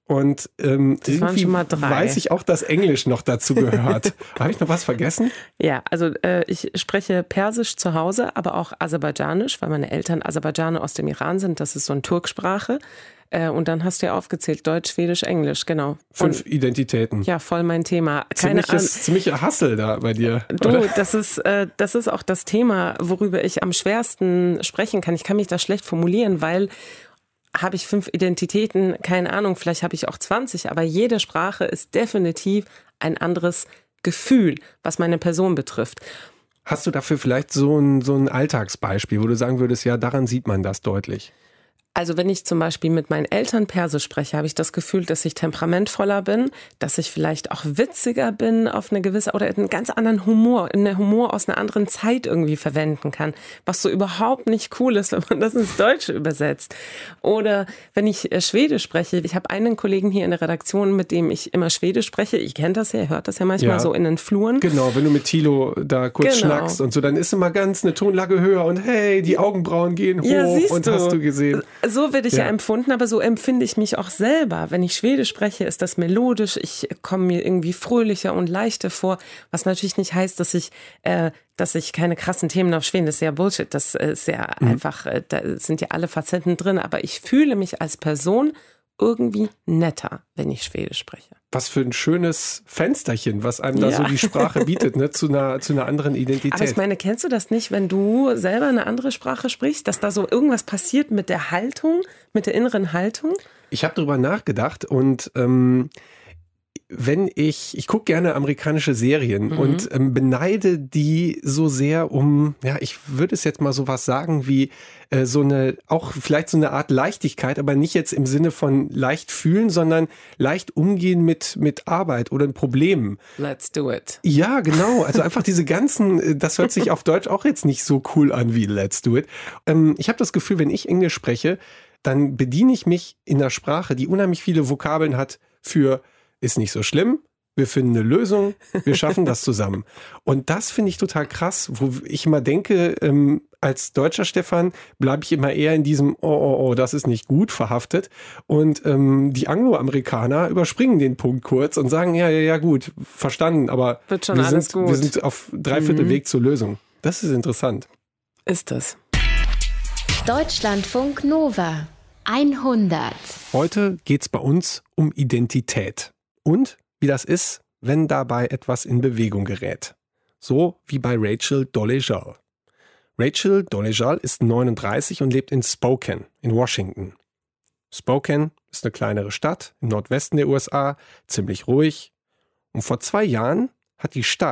Und irgendwie schon mal 3. weiß ich auch, dass Englisch noch dazu gehört. Habe ich noch was vergessen? Ja, also ich spreche Persisch zu Hause, aber auch Aserbaidschanisch, weil meine Eltern Aserbaidschaner aus dem Iran sind. Das ist so eine Turksprache. Und dann hast du ja aufgezählt, Deutsch, Schwedisch, Englisch, genau. 5 Identitäten. Ja, voll mein Thema. Ziemlicher Hassel da bei dir. Du, oder? das ist auch das Thema, worüber ich am schwersten sprechen kann. Ich kann mich da schlecht formulieren, weil habe ich 5 Identitäten, keine Ahnung, vielleicht habe ich auch 20, aber jede Sprache ist definitiv ein anderes Gefühl, was meine Person betrifft. Hast du dafür vielleicht so ein Alltagsbeispiel, wo du sagen würdest, ja, daran sieht man das deutlich? Also wenn ich zum Beispiel mit meinen Eltern Persisch spreche, habe ich das Gefühl, dass ich temperamentvoller bin, dass ich vielleicht auch witziger bin auf eine gewisse oder einen ganz anderen Humor, einen Humor aus einer anderen Zeit irgendwie verwenden kann, was so überhaupt nicht cool ist, wenn man das ins Deutsche übersetzt. Oder wenn ich Schwedisch spreche, ich habe einen Kollegen hier in der Redaktion, mit dem ich immer Schwedisch spreche, ich kenne das ja, ihr hört das ja manchmal so in den Fluren. Genau, wenn du mit Thilo da kurz schnackst und so, dann ist immer ganz eine Tonlage höher und hey, die Augenbrauen gehen hoch und hast du gesehen. So werde ich ja empfunden, aber so empfinde ich mich auch selber. Wenn ich Schwedisch spreche, ist das melodisch. Ich komme mir irgendwie fröhlicher und leichter vor, was natürlich nicht heißt, dass ich keine krassen Themen auf Schweden, das ist ja Bullshit. Das ist ja einfach, da sind ja alle Facetten drin, aber ich fühle mich als Person irgendwie netter, wenn ich Schwedisch spreche. Was für ein schönes Fensterchen, was einem da so die Sprache bietet, ne, zu einer anderen Identität. Aber ich meine, kennst du das nicht, wenn du selber eine andere Sprache sprichst, dass da so irgendwas passiert mit der Haltung, mit der inneren Haltung? Ich habe darüber nachgedacht und wenn ich gucke gerne amerikanische Serien und beneide die so sehr ich würde es jetzt mal sowas sagen wie auch vielleicht so eine Art Leichtigkeit, aber nicht jetzt im Sinne von leicht fühlen, sondern leicht umgehen mit Arbeit oder Problemen. Let's do it. Ja, genau. Also einfach diese ganzen, das hört sich auf Deutsch auch jetzt nicht so cool an wie Let's do it. Ich habe das Gefühl, wenn ich Englisch spreche, dann bediene ich mich in einer Sprache, die unheimlich viele Vokabeln hat für ist nicht so schlimm, wir finden eine Lösung, wir schaffen das zusammen. Und das finde ich total krass, wo ich immer denke, als deutscher Stefan bleibe ich immer eher in diesem das ist nicht gut verhaftet. Und die Angloamerikaner überspringen den Punkt kurz und sagen, ja, gut, verstanden, aber wird schon alles gut. Wir sind auf 3/4 Weg zur Lösung. Das ist interessant. Ist das. Deutschlandfunk Nova 100. Heute geht es bei uns um Identität. Und wie das ist, wenn dabei etwas in Bewegung gerät. So wie bei Rachel Dolezal. Rachel Dolezal ist 39 und lebt in Spokane in Washington. Spokane ist eine kleinere Stadt im Nordwesten der USA, ziemlich ruhig. Und vor 2 Jahren hat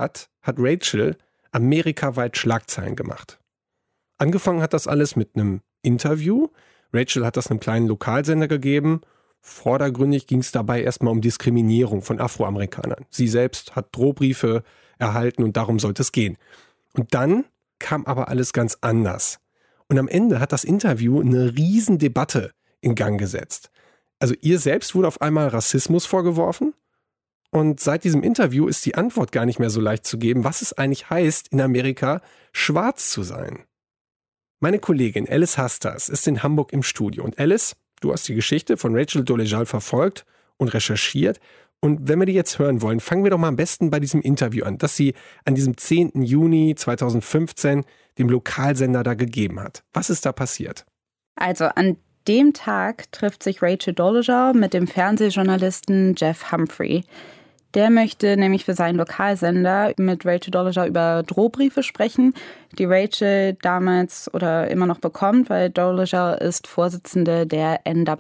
Rachel amerikaweit Schlagzeilen gemacht. Angefangen hat das alles mit einem Interview. Rachel hat das einem kleinen Lokalsender gegeben. Vordergründig ging es dabei erstmal um Diskriminierung von Afroamerikanern. Sie selbst hat Drohbriefe erhalten und darum sollte es gehen. Und dann kam aber alles ganz anders. Und am Ende hat das Interview eine Riesendebatte in Gang gesetzt. Also ihr selbst wurde auf einmal Rassismus vorgeworfen. Und seit diesem Interview ist die Antwort gar nicht mehr so leicht zu geben, was es eigentlich heißt, in Amerika schwarz zu sein. Meine Kollegin Alice Hastas ist in Hamburg im Studio. Und Alice, du hast die Geschichte von Rachel Dolezal verfolgt und recherchiert. Und wenn wir die jetzt hören wollen, fangen wir doch mal am besten bei diesem Interview an, das sie an diesem 10. Juni 2015 dem Lokalsender da gegeben hat. Was ist da passiert? Also an dem Tag trifft sich Rachel Dolezal mit dem Fernsehjournalisten Jeff Humphrey. Der möchte nämlich für seinen Lokalsender mit Rachel Dolezal über Drohbriefe sprechen, die Rachel damals oder immer noch bekommt, weil Dolezal ist Vorsitzende der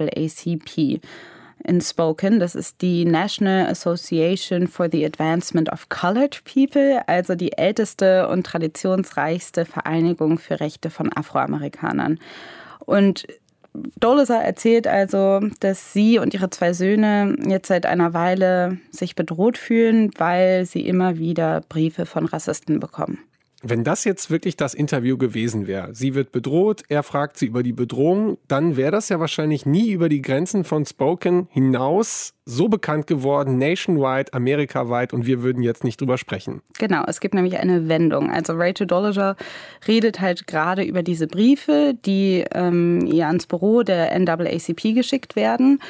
NAACP in Spokane. Das ist die National Association for the Advancement of Colored People, also die älteste und traditionsreichste Vereinigung für Rechte von Afroamerikanern. Und Dolezal erzählt also, dass sie und ihre 2 Söhne jetzt seit einer Weile sich bedroht fühlen, weil sie immer wieder Briefe von Rassisten bekommen. Wenn das jetzt wirklich das Interview gewesen wäre, sie wird bedroht, er fragt sie über die Bedrohung, dann wäre das ja wahrscheinlich nie über die Grenzen von Spokane hinaus so bekannt geworden, nationwide, amerikaweit, und wir würden jetzt nicht drüber sprechen. Genau, es gibt nämlich eine Wendung. Also Rachel Dolezal redet halt gerade über diese Briefe, die ihr ans Büro der NAACP geschickt werden.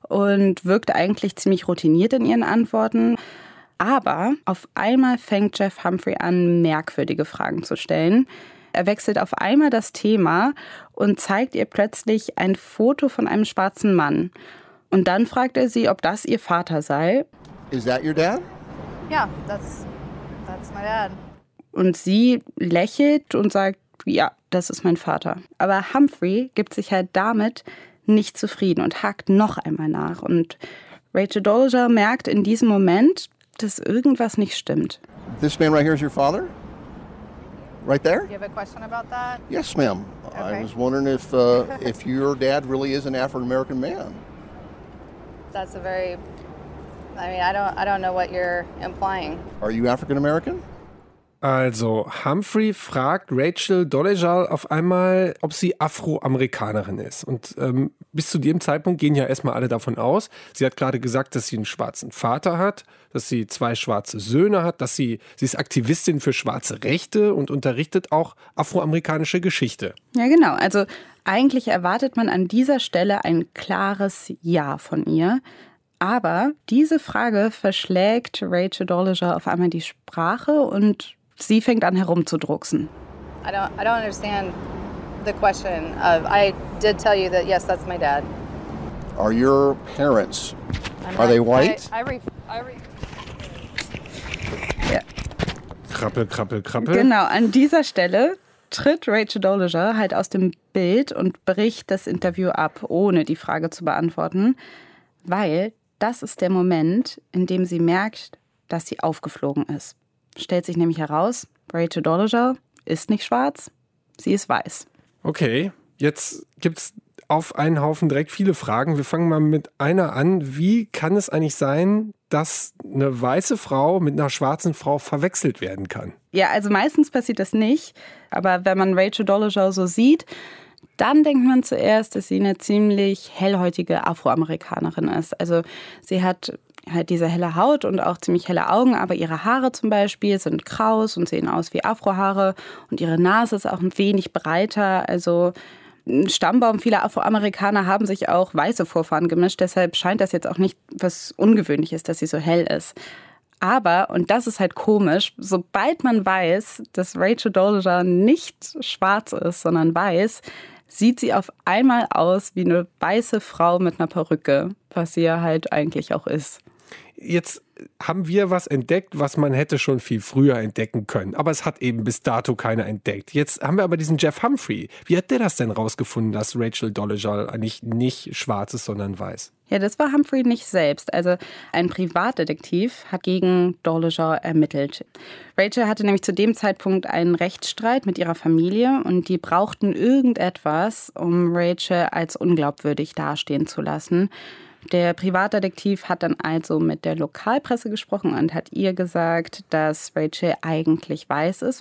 und wirkt eigentlich ziemlich routiniert in ihren Antworten. Aber auf einmal fängt Jeff Humphrey an, merkwürdige Fragen zu stellen. Er wechselt auf einmal das Thema und zeigt ihr plötzlich ein Foto von einem schwarzen Mann. Und dann fragt er sie, ob das ihr Vater sei. Is that your dad? Yeah, that's my dad. Und sie lächelt und sagt, ja, das ist mein Vater. Aber Humphrey gibt sich halt damit nicht zufrieden und hakt noch einmal nach. Und Rachel Dolezal merkt in diesem Moment, dass irgendwas nicht stimmt. This man right here is your father? Right there? You have a question about that? Yes, ma'am. Okay. I was wondering if your dad really is an African-American man. That's a very, I don't know what you're implying. Are you African-American? Also, Humphrey fragt Rachel Dolezal auf einmal, ob sie Afroamerikanerin ist. Und bis zu dem Zeitpunkt gehen ja erstmal alle davon aus. Sie hat gerade gesagt, dass sie einen schwarzen Vater hat, dass sie 2 schwarze Söhne hat, dass sie ist Aktivistin für schwarze Rechte und unterrichtet auch afroamerikanische Geschichte. Ja, genau. Also eigentlich erwartet man an dieser Stelle ein klares Ja von ihr. Aber diese Frage verschlägt Rachel Dolezal auf einmal die Sprache und sie fängt an herumzudrucksen. I don't understand the question of, I did tell you that, yes, that's my dad. Are your parents, are they white? Ja. Krabbel, krabbel, krabbel. Genau, an dieser Stelle tritt Rachel Dolezal halt aus dem Bild und bricht das Interview ab, ohne die Frage zu beantworten, weil das ist der Moment, in dem sie merkt, dass sie aufgeflogen ist. Stellt sich nämlich heraus, Rachel Dolezal ist nicht schwarz, sie ist weiß. Okay, jetzt gibt's auf einen Haufen direkt viele Fragen. Wir fangen mal mit einer an. Wie kann es eigentlich sein, dass eine weiße Frau mit einer schwarzen Frau verwechselt werden kann? Ja, also meistens passiert das nicht. Aber wenn man Rachel Dolezal so sieht, dann denkt man zuerst, dass sie eine ziemlich hellhäutige Afroamerikanerin ist. Also sie hat halt diese helle Haut und auch ziemlich helle Augen, aber ihre Haare zum Beispiel sind kraus und sehen aus wie Afrohaare und ihre Nase ist auch ein wenig breiter. Also ein Stammbaum vieler Afroamerikaner haben sich auch weiße Vorfahren gemischt, deshalb scheint das jetzt auch nicht was Ungewöhnliches, dass sie so hell ist. Aber, und das ist halt komisch, sobald man weiß, dass Rachel Dolezal nicht schwarz ist, sondern weiß, sieht sie auf einmal aus wie eine weiße Frau mit einer Perücke, was sie ja halt eigentlich auch ist. Jetzt haben wir was entdeckt, was man hätte schon viel früher entdecken können. Aber es hat eben bis dato keiner entdeckt. Jetzt haben wir aber diesen Jeff Humphrey. Wie hat der das denn rausgefunden, dass Rachel Dolezal eigentlich nicht schwarz ist, sondern weiß? Ja, das war Humphrey nicht selbst. Also ein Privatdetektiv hat gegen Dolezal ermittelt. Rachel hatte nämlich zu dem Zeitpunkt einen Rechtsstreit mit ihrer Familie und die brauchten irgendetwas, um Rachel als unglaubwürdig dastehen zu lassen. Der Privatdetektiv hat dann also mit der Lokalpresse gesprochen und hat ihr gesagt, dass Rachel eigentlich weiß ist.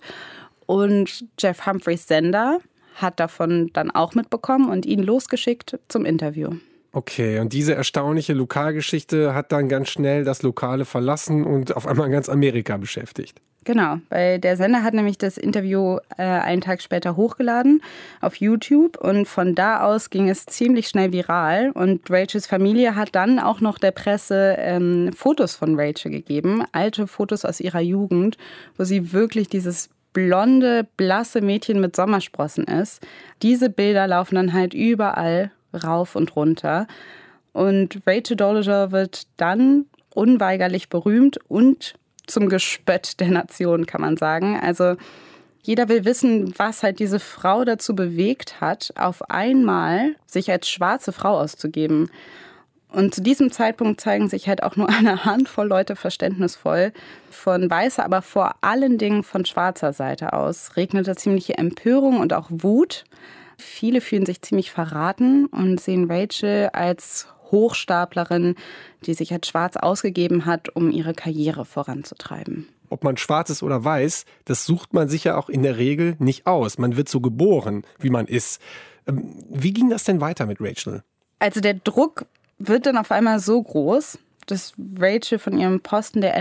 Und Jeff Humphreys Sender hat davon dann auch mitbekommen und ihn losgeschickt zum Interview. Okay, und diese erstaunliche Lokalgeschichte hat dann ganz schnell das Lokale verlassen und auf einmal ganz Amerika beschäftigt. Genau, weil der Sender hat nämlich das Interview einen Tag später hochgeladen auf YouTube und von da aus ging es ziemlich schnell viral und Rachels Familie hat dann auch noch der Presse Fotos von Rachel gegeben, alte Fotos aus ihrer Jugend, wo sie wirklich dieses blonde, blasse Mädchen mit Sommersprossen ist. Diese Bilder laufen dann halt überall rauf und runter und Rachel Dolezal wird dann unweigerlich berühmt und zum Gespött der Nation, kann man sagen. Also jeder will wissen, was halt diese Frau dazu bewegt hat, auf einmal sich als schwarze Frau auszugeben. Und zu diesem Zeitpunkt zeigen sich halt auch nur eine Handvoll Leute verständnisvoll. Von weißer, aber vor allen Dingen von schwarzer Seite aus regnete ziemliche Empörung und auch Wut. Viele fühlen sich ziemlich verraten und sehen Rachel als Hochstaplerin, die sich als schwarz ausgegeben hat, um ihre Karriere voranzutreiben. Ob man schwarz ist oder weiß, das sucht man sich ja auch in der Regel nicht aus. Man wird so geboren, wie man ist. Wie ging das denn weiter mit Rachel? Also der Druck wird dann auf einmal so groß, dass Rachel von ihrem Posten der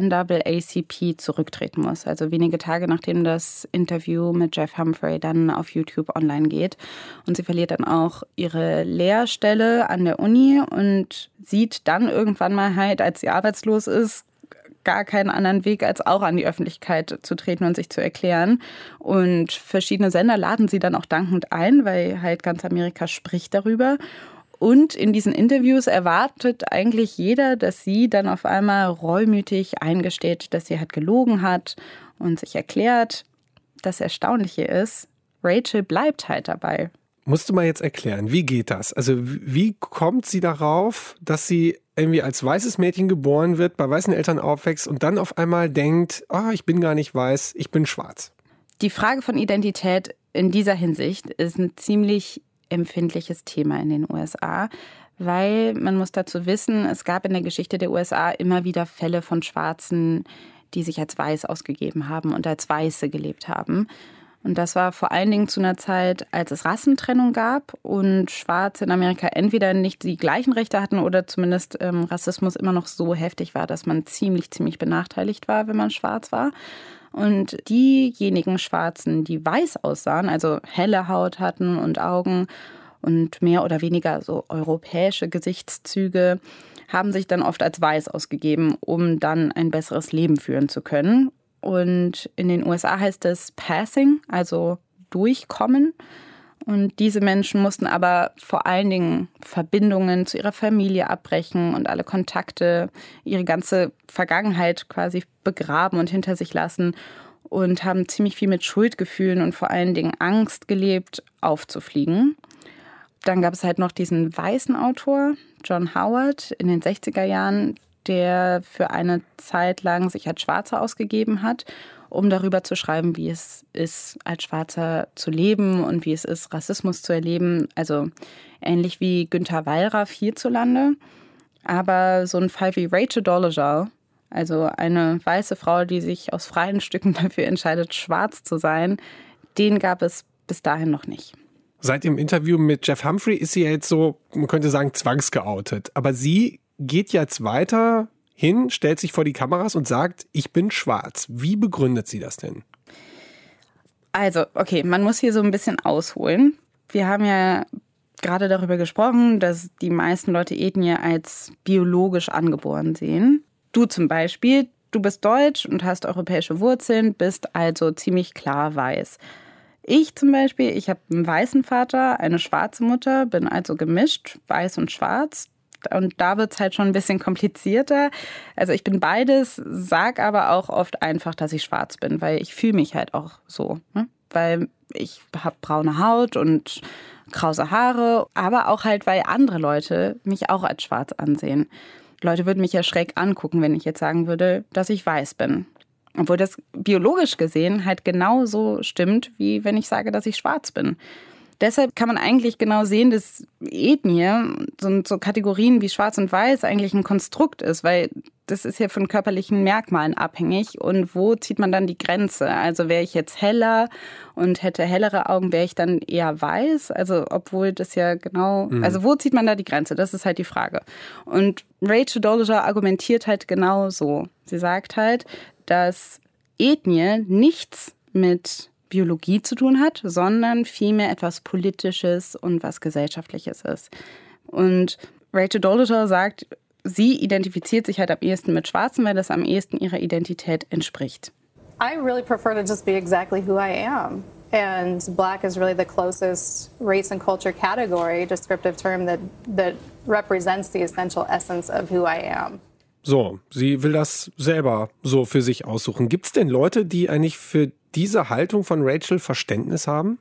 NAACP zurücktreten muss. Also wenige Tage nachdem das Interview mit Jeff Humphrey dann auf YouTube online geht. Und sie verliert dann auch ihre Lehrstelle an der Uni und sieht dann irgendwann mal halt, als sie arbeitslos ist, gar keinen anderen Weg, als auch an die Öffentlichkeit zu treten und sich zu erklären. Und verschiedene Sender laden sie dann auch dankend ein, weil halt ganz Amerika spricht darüber. Und in diesen Interviews erwartet eigentlich jeder, dass sie dann auf einmal reumütig eingesteht, dass sie halt gelogen hat und sich erklärt. Das Erstaunliche ist, Rachel bleibt halt dabei. Musst du mal jetzt erklären, wie geht das? Also wie kommt sie darauf, dass sie irgendwie als weißes Mädchen geboren wird, bei weißen Eltern aufwächst und dann auf einmal denkt, ich bin gar nicht weiß, ich bin schwarz? Die Frage von Identität in dieser Hinsicht ist ein ziemlich empfindliches Thema in den USA, weil man muss dazu wissen, es gab in der Geschichte der USA immer wieder Fälle von Schwarzen, die sich als weiß ausgegeben haben und als Weiße gelebt haben. Und das war vor allen Dingen zu einer Zeit, als es Rassentrennung gab und Schwarze in Amerika entweder nicht die gleichen Rechte hatten oder zumindest Rassismus immer noch so heftig war, dass man ziemlich benachteiligt war, wenn man schwarz war. Und diejenigen Schwarzen, die weiß aussahen, also helle Haut hatten und Augen und mehr oder weniger so europäische Gesichtszüge, haben sich dann oft als weiß ausgegeben, um dann ein besseres Leben führen zu können. Und in den USA heißt es Passing, also durchkommen. Und diese Menschen mussten aber vor allen Dingen Verbindungen zu ihrer Familie abbrechen und alle Kontakte, ihre ganze Vergangenheit quasi begraben und hinter sich lassen und haben ziemlich viel mit Schuldgefühlen und vor allen Dingen Angst gelebt, aufzufliegen. Dann gab es halt noch diesen weißen Autor, John Howard, in den 60er Jahren, der für eine Zeit lang sich als Schwarzer ausgegeben hat, um darüber zu schreiben, wie es ist, als Schwarzer zu leben und wie es ist, Rassismus zu erleben. Also ähnlich wie Günter Wallraff hierzulande. Aber so ein Fall wie Rachel Dolezal, also eine weiße Frau, die sich aus freien Stücken dafür entscheidet, schwarz zu sein, den gab es bis dahin noch nicht. Seit dem Interview mit Jeff Humphrey ist sie ja jetzt so, man könnte sagen, zwangsgeoutet. Aber sie geht jetzt weiter hin, stellt sich vor die Kameras und sagt, ich bin schwarz. Wie begründet sie das denn? Also, okay, man muss hier so ein bisschen ausholen. Wir haben ja gerade darüber gesprochen, dass die meisten Leute Ethnie als biologisch angeboren sehen. Du zum Beispiel, du bist deutsch und hast europäische Wurzeln, bist also ziemlich klar weiß. Ich zum Beispiel, ich habe einen weißen Vater, eine schwarze Mutter, bin also gemischt, weiß und schwarz. Und da wird es halt schon ein bisschen komplizierter. Also ich bin beides, sag aber auch oft einfach, dass ich schwarz bin, weil ich fühle mich halt auch so. Ne? Weil ich habe braune Haut und krause Haare, aber auch halt, weil andere Leute mich auch als schwarz ansehen. Leute würden mich ja schräg angucken, wenn ich jetzt sagen würde, dass ich weiß bin. Obwohl das biologisch gesehen halt genauso stimmt, wie wenn ich sage, dass ich schwarz bin. Deshalb kann man eigentlich genau sehen, dass Ethnie, so Kategorien wie Schwarz und Weiß, eigentlich ein Konstrukt ist, weil das ist ja von körperlichen Merkmalen abhängig. Und wo zieht man dann die Grenze? Also wäre ich jetzt heller und hätte hellere Augen, wäre ich dann eher weiß? Also obwohl das ja genau, also wo zieht man da die Grenze? Das ist halt die Frage. Und Rachel Dolezal argumentiert halt genau so. Sie sagt halt, dass Ethnie nichts mit Biologie zu tun hat, sondern vielmehr etwas Politisches und was Gesellschaftliches ist. Und Rachel Dolezal sagt, sie identifiziert sich halt am ehesten mit Schwarzen, weil das am ehesten ihrer Identität entspricht. I really prefer to just be exactly who I am. And black is really the closest race and culture category, descriptive term that represents the essential essence of who I am. So, sie will das selber so für sich aussuchen. Gibt es denn Leute, die eigentlich für diese Haltung von Rachel Verständnis haben?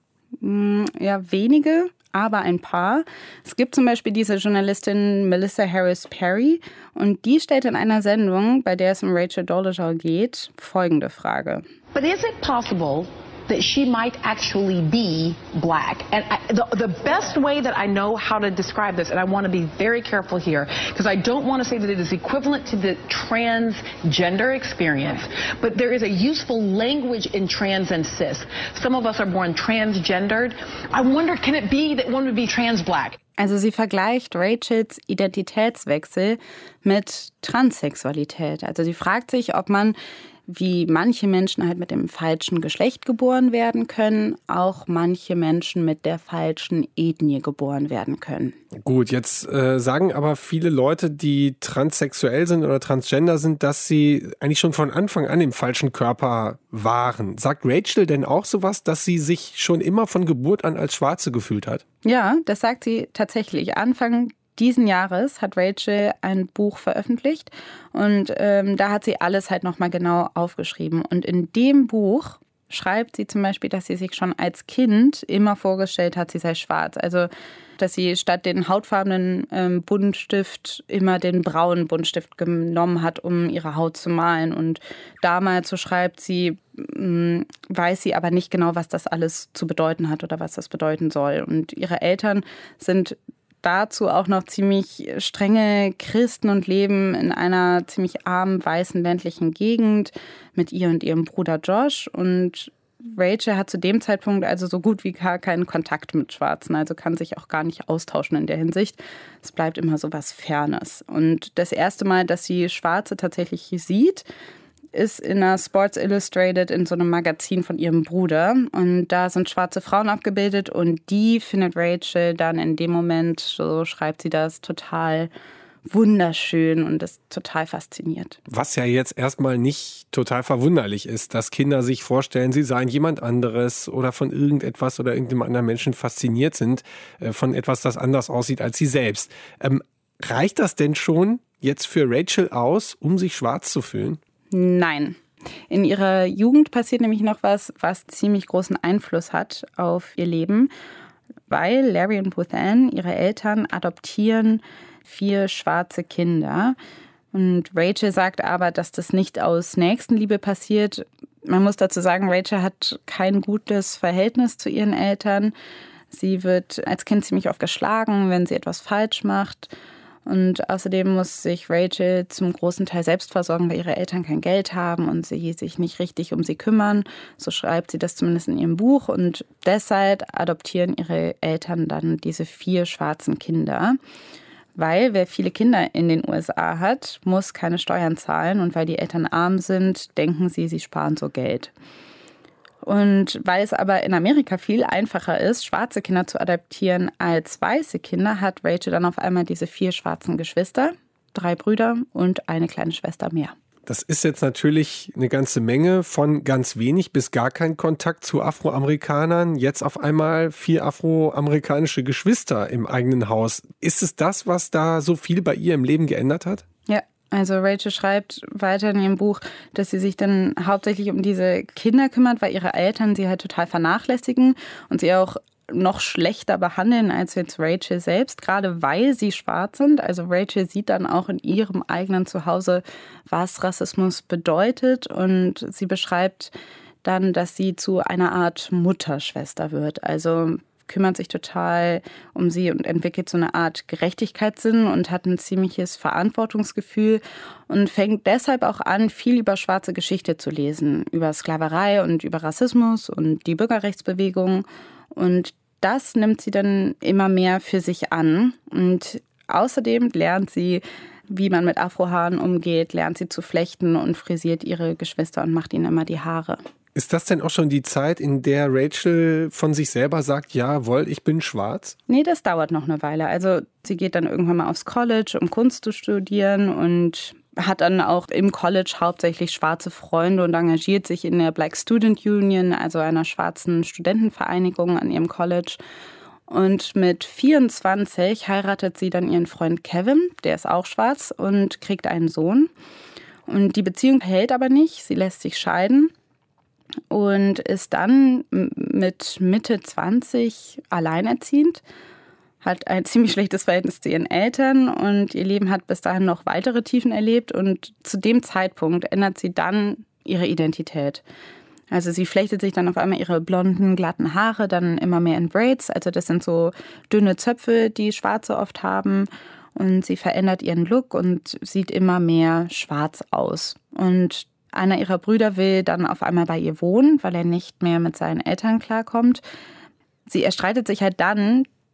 Ja, wenige, aber ein paar. Es gibt zum Beispiel diese Journalistin Melissa Harris Perry und die stellt in einer Sendung, bei der es um Rachel Dolezal geht, folgende Frage. But is it possible that she might actually be black? And the best way that I know how to describe this, and I want to be very careful here, because I don't want to say that it is equivalent to the transgender experience, but there is a useful language in trans and cis. Some of us are born transgendered. I wonder, can it be that one would be trans black? Also sie vergleicht Rachels Identitätswechsel mit Transsexualität. Also sie fragt sich, ob man, wie manche Menschen halt mit dem falschen Geschlecht geboren werden können, auch manche Menschen mit der falschen Ethnie geboren werden können. Gut, jetzt sagen aber viele Leute, die transsexuell sind oder transgender sind, dass sie eigentlich schon von Anfang an im falschen Körper waren. Sagt Rachel denn auch sowas, dass sie sich schon immer von Geburt an als Schwarze gefühlt hat? Ja, das sagt sie tatsächlich. Anfang diesen Jahres hat Rachel ein Buch veröffentlicht und da hat sie alles halt nochmal genau aufgeschrieben. Und in dem Buch schreibt sie zum Beispiel, dass sie sich schon als Kind immer vorgestellt hat, sie sei schwarz. Also, dass sie statt den hautfarbenen Buntstift immer den braunen Buntstift genommen hat, um ihre Haut zu malen. Und damals, so schreibt sie, weiß sie aber nicht genau, was das alles zu bedeuten hat oder was das bedeuten soll. Und ihre Eltern sind dazu auch noch ziemlich strenge Christen und leben in einer ziemlich armen, weißen, ländlichen Gegend mit ihr und ihrem Bruder Josh. Und Rachel hat zu dem Zeitpunkt also so gut wie gar keinen Kontakt mit Schwarzen, also kann sich auch gar nicht austauschen in der Hinsicht. Es bleibt immer so was Fernes. Und das erste Mal, dass sie Schwarze tatsächlich sieht, ist in einer Sports Illustrated in so einem Magazin von ihrem Bruder. Und da sind schwarze Frauen abgebildet und die findet Rachel dann in dem Moment, so schreibt sie das, total wunderschön und ist total fasziniert. Was ja jetzt erstmal nicht total verwunderlich ist, dass Kinder sich vorstellen, sie seien jemand anderes oder von irgendetwas oder irgendeinem anderen Menschen fasziniert sind, von etwas, das anders aussieht als sie selbst. Reicht das denn schon jetzt für Rachel aus, um sich schwarz zu fühlen? Nein. In ihrer Jugend passiert nämlich noch was ziemlich großen Einfluss hat auf ihr Leben, weil Larry und Ruth Ann, ihre Eltern, adoptieren 4 schwarze Kinder. Und Rachel sagt aber, dass das nicht aus Nächstenliebe passiert. Man muss dazu sagen, Rachel hat kein gutes Verhältnis zu ihren Eltern. Sie wird als Kind ziemlich oft geschlagen, wenn sie etwas falsch macht. Und außerdem muss sich Rachel zum großen Teil selbst versorgen, weil ihre Eltern kein Geld haben und sie sich nicht richtig um sie kümmern. So schreibt sie das zumindest in ihrem Buch. Und deshalb adoptieren ihre Eltern dann diese 4 schwarzen Kinder. Weil wer viele Kinder in den USA hat, muss keine Steuern zahlen. Und weil die Eltern arm sind, denken sie sparen so Geld. Und weil es aber in Amerika viel einfacher ist, schwarze Kinder zu adoptieren als weiße Kinder, hat Rachel dann auf einmal diese 4 schwarzen Geschwister, 3 Brüder und eine kleine Schwester mehr. Das ist jetzt natürlich eine ganze Menge, von ganz wenig bis gar kein Kontakt zu Afroamerikanern. Jetzt auf einmal 4 afroamerikanische Geschwister im eigenen Haus. Ist es das, was da so viel bei ihr im Leben geändert hat? Ja. Also Rachel schreibt weiter in ihrem Buch, dass sie sich dann hauptsächlich um diese Kinder kümmert, weil ihre Eltern sie halt total vernachlässigen und sie auch noch schlechter behandeln als jetzt Rachel selbst, gerade weil sie schwarz sind. Also Rachel sieht dann auch in ihrem eigenen Zuhause, was Rassismus bedeutet, und sie beschreibt dann, dass sie zu einer Art Mutterschwester wird. Also kümmert sich total um sie und entwickelt so eine Art Gerechtigkeitssinn und hat ein ziemliches Verantwortungsgefühl und fängt deshalb auch an, viel über schwarze Geschichte zu lesen, über Sklaverei und über Rassismus und die Bürgerrechtsbewegung. Und das nimmt sie dann immer mehr für sich an. Und außerdem lernt sie, wie man mit Afrohaaren umgeht, lernt sie zu flechten und frisiert ihre Geschwister und macht ihnen immer die Haare. Ist das denn auch schon die Zeit, in der Rachel von sich selber sagt, jawohl, ich bin schwarz? Nee, das dauert noch eine Weile. Also sie geht dann irgendwann mal aufs College, um Kunst zu studieren, und hat dann auch im College hauptsächlich schwarze Freunde und engagiert sich in der Black Student Union, also einer schwarzen Studentenvereinigung an ihrem College. Und mit 24 heiratet sie dann ihren Freund Kevin, der ist auch schwarz, und kriegt einen Sohn. Und die Beziehung hält aber nicht, sie lässt sich scheiden. Und ist dann mit Mitte 20 alleinerziehend, hat ein ziemlich schlechtes Verhältnis zu ihren Eltern und ihr Leben hat bis dahin noch weitere Tiefen erlebt, und zu dem Zeitpunkt ändert sie dann ihre Identität. Also sie flechtet sich dann auf einmal ihre blonden, glatten Haare dann immer mehr in Braids, also das sind so dünne Zöpfe, die Schwarze oft haben, und sie verändert ihren Look und sieht immer mehr schwarz aus. Und einer ihrer Brüder will dann auf einmal bei ihr wohnen, weil er nicht mehr mit seinen Eltern klarkommt. Sie erstreitet sich halt dann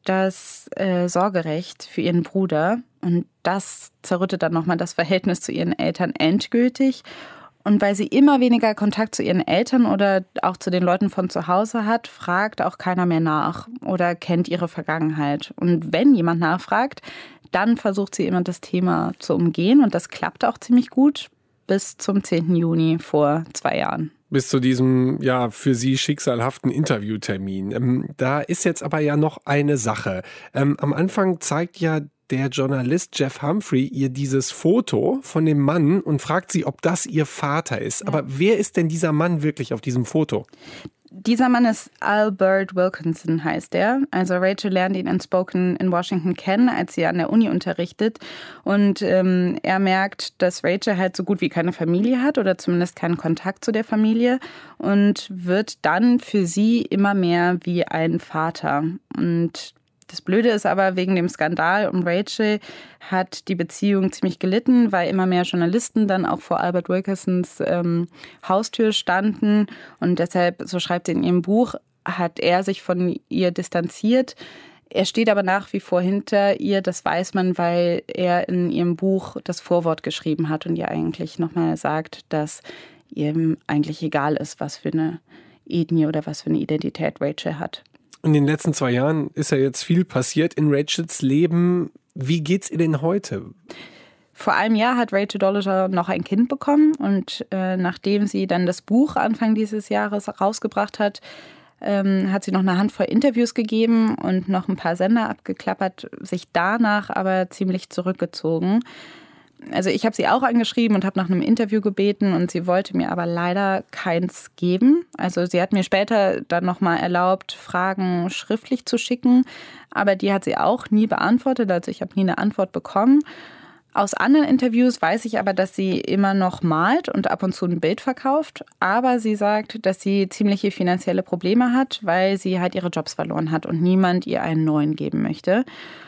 das Sorgerecht für ihren Bruder. Und das zerrüttet dann nochmal das Verhältnis zu ihren Eltern endgültig. Und weil sie immer weniger Kontakt zu ihren Eltern oder auch zu den Leuten von zu Hause hat, fragt auch keiner mehr nach oder kennt ihre Vergangenheit. Und wenn jemand nachfragt, dann versucht sie immer das Thema zu umgehen. Und das klappt auch ziemlich gut bis zum 10. Juni vor 2 Jahren. Bis zu diesem, ja, für sie schicksalhaften Interviewtermin. Da ist jetzt aber ja noch eine Sache. Am Anfang zeigt ja der Journalist Jeff Humphrey ihr dieses Foto von dem Mann und fragt sie, ob das ihr Vater ist. Ja. Aber wer ist denn dieser Mann wirklich auf diesem Foto? Dieser Mann ist Albert Wilkinson, heißt er. Also Rachel lernt ihn in Spokane in Washington kennen, als sie an der Uni unterrichtet. Und er merkt, dass Rachel halt so gut wie keine Familie hat oder zumindest keinen Kontakt zu der Familie und wird dann für sie immer mehr wie ein Vater. Und das Blöde ist aber, wegen dem Skandal um Rachel hat die Beziehung ziemlich gelitten, weil immer mehr Journalisten dann auch vor Albert Wilkinsons Haustür standen. Und deshalb, so schreibt sie in ihrem Buch, hat er sich von ihr distanziert. Er steht aber nach wie vor hinter ihr, das weiß man, weil er in ihrem Buch das Vorwort geschrieben hat und ihr eigentlich nochmal sagt, dass ihm eigentlich egal ist, was für eine Ethnie oder was für eine Identität Rachel hat. In den letzten 2 Jahren ist ja jetzt viel passiert in Rachels Leben. Wie geht's ihr denn heute? Vor einem Jahr hat Rachel Dolezal noch ein Kind bekommen und nachdem sie dann das Buch Anfang dieses Jahres rausgebracht hat, hat sie noch eine Handvoll Interviews gegeben und noch ein paar Sender abgeklappert, sich danach aber ziemlich zurückgezogen. Also ich habe sie auch angeschrieben und habe nach einem Interview gebeten und sie wollte mir aber leider keins geben. Also sie hat mir später dann nochmal erlaubt, Fragen schriftlich zu schicken, aber die hat sie auch nie beantwortet, also ich habe nie eine Antwort bekommen. Aus anderen Interviews weiß ich aber, dass sie immer noch malt und ab und zu ein Bild verkauft, aber sie sagt, dass sie ziemliche finanzielle Probleme hat, weil sie halt ihre Jobs verloren hat und niemand ihr einen neuen geben möchte.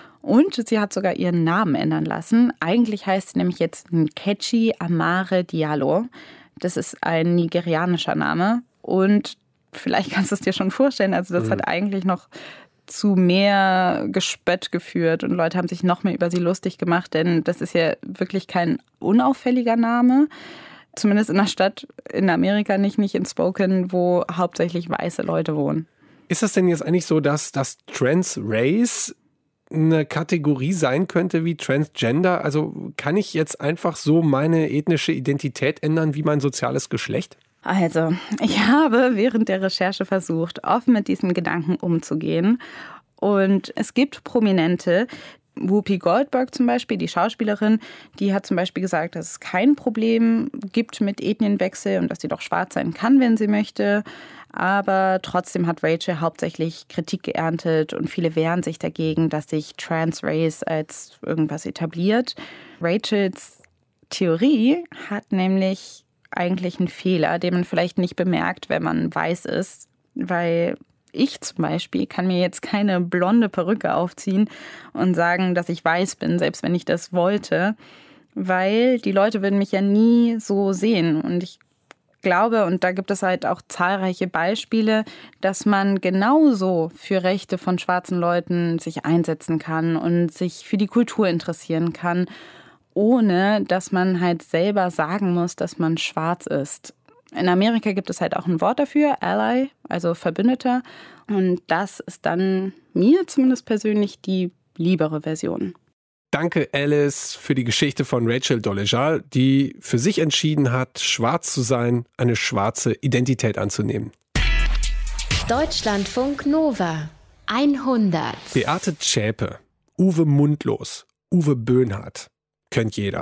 Und sie hat sogar ihren Namen ändern lassen. Eigentlich heißt sie nämlich jetzt Nkechi Amare Diallo. Das ist ein nigerianischer Name. Und vielleicht kannst du es dir schon vorstellen, also das hat eigentlich noch zu mehr Gespött geführt. Und Leute haben sich noch mehr über sie lustig gemacht, denn das ist ja wirklich kein unauffälliger Name. Zumindest in einer Stadt in Amerika, nicht in Spokane, wo hauptsächlich weiße Leute wohnen. Ist das denn jetzt eigentlich so, dass das Trans Race eine Kategorie sein könnte wie Transgender? Also kann ich jetzt einfach so meine ethnische Identität ändern wie mein soziales Geschlecht? Also, ich habe während der Recherche versucht, offen mit diesen Gedanken umzugehen. Und es gibt Prominente, Whoopi Goldberg zum Beispiel, die Schauspielerin, die hat zum Beispiel gesagt, dass es kein Problem gibt mit Ethnienwechsel und dass sie doch schwarz sein kann, wenn sie möchte. Aber trotzdem hat Rachel hauptsächlich Kritik geerntet und viele wehren sich dagegen, dass sich Trans Race als irgendwas etabliert. Rachels Theorie hat nämlich eigentlich einen Fehler, den man vielleicht nicht bemerkt, wenn man weiß ist, weil ich zum Beispiel kann mir jetzt keine blonde Perücke aufziehen und sagen, dass ich weiß bin, selbst wenn ich das wollte, weil die Leute würden mich ja nie so sehen. Und ich glaube, und da gibt es halt auch zahlreiche Beispiele, dass man genauso für Rechte von schwarzen Leuten sich einsetzen kann und sich für die Kultur interessieren kann, ohne dass man halt selber sagen muss, dass man schwarz ist. In Amerika gibt es halt auch ein Wort dafür, Ally, also Verbündeter. Und das ist dann mir zumindest persönlich die liebere Version. Danke, Alice, für die Geschichte von Rachel Dolezal, die für sich entschieden hat, schwarz zu sein, eine schwarze Identität anzunehmen. Deutschlandfunk Nova 100. Beate Zschäpe, Uwe Mundlos, Uwe Böhnhardt. Kennt jeder.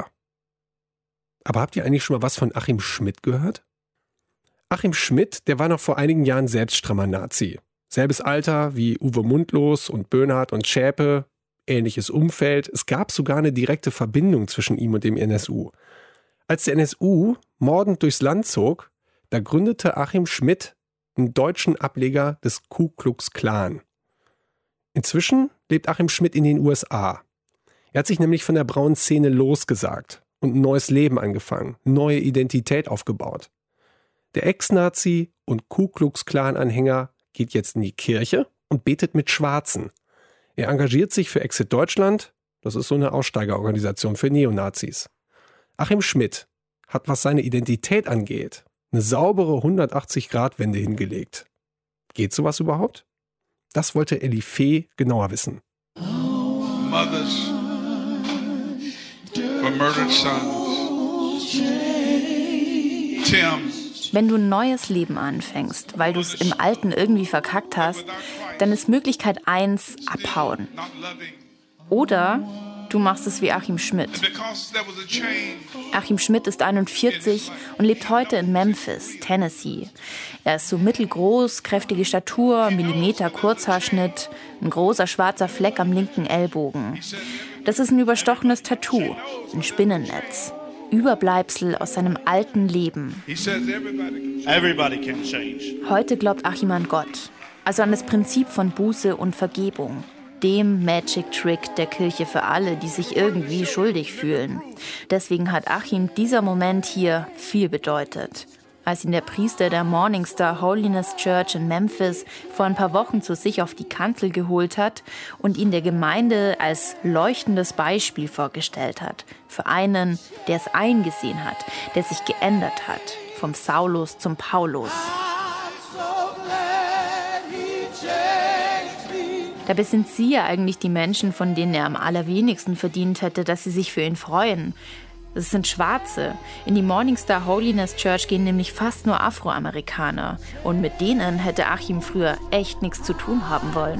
Aber habt ihr eigentlich schon mal was von Achim Schmidt gehört? Achim Schmidt, der war noch vor einigen Jahren selbst strammer Nazi. Selbes Alter wie Uwe Mundlos und Böhnhardt und Zschäpe, ähnliches Umfeld. Es gab sogar eine direkte Verbindung zwischen ihm und dem NSU. Als der NSU mordend durchs Land zog, da gründete Achim Schmidt einen deutschen Ableger des Ku Klux Klan. Inzwischen lebt Achim Schmidt in den USA. Er hat sich nämlich von der braunen Szene losgesagt und ein neues Leben angefangen, eine neue Identität aufgebaut. Der Ex-Nazi und Ku Klux Klan-Anhänger geht jetzt in die Kirche und betet mit Schwarzen. Er engagiert sich für Exit Deutschland. Das ist so eine Aussteigerorganisation für Neonazis. Achim Schmidt hat, was seine Identität angeht, eine saubere 180-Grad-Wende hingelegt. Geht sowas überhaupt? Das wollte Elli Fee genauer wissen. Mothers for murdered sons. Tim. Wenn du ein neues Leben anfängst, weil du es im Alten irgendwie verkackt hast, dann ist Möglichkeit 1 abhauen. Oder du machst es wie Achim Schmidt. Achim Schmidt ist 41 und lebt heute in Memphis, Tennessee. Er ist so mittelgroß, kräftige Statur, Millimeter Kurzhaarschnitt, ein großer schwarzer Fleck am linken Ellbogen. Das ist ein überstochenes Tattoo, ein Spinnennetz. Überbleibsel aus seinem alten Leben. Heute glaubt Achim an Gott, also an das Prinzip von Buße und Vergebung. Dem Magic Trick der Kirche für alle, die sich irgendwie schuldig fühlen. Deswegen hat Achim dieser Moment hier viel bedeutet. Als ihn der Priester der Morning Star Holiness Church in Memphis vor ein paar Wochen zu sich auf die Kanzel geholt hat und ihn der Gemeinde als leuchtendes Beispiel vorgestellt hat. Für einen, der es eingesehen hat, der sich geändert hat. Vom Saulus zum Paulus. Dabei sind sie ja eigentlich die Menschen, von denen er am allerwenigsten verdient hätte, dass sie sich für ihn freuen. Das sind Schwarze. In die Morning Star Holiness Church gehen nämlich fast nur Afroamerikaner. Und mit denen hätte Achim früher echt nichts zu tun haben wollen.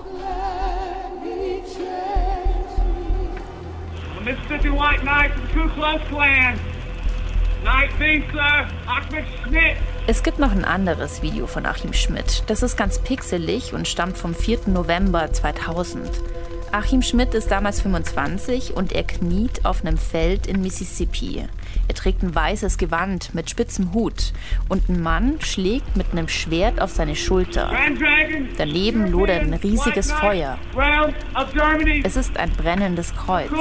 Mississippi White Knights and Ku Klux Klan. Knight Winkler, Achim Schmidt. Es gibt noch ein anderes Video von Achim Schmidt. Das ist ganz pixelig und stammt vom 4. November 2000. Achim Schmidt ist damals 25 und er kniet auf einem Feld in Mississippi. Er trägt ein weißes Gewand mit spitzem Hut und ein Mann schlägt mit einem Schwert auf seine Schulter. Daneben lodert ein riesiges Feuer. Es ist ein brennendes Kreuz.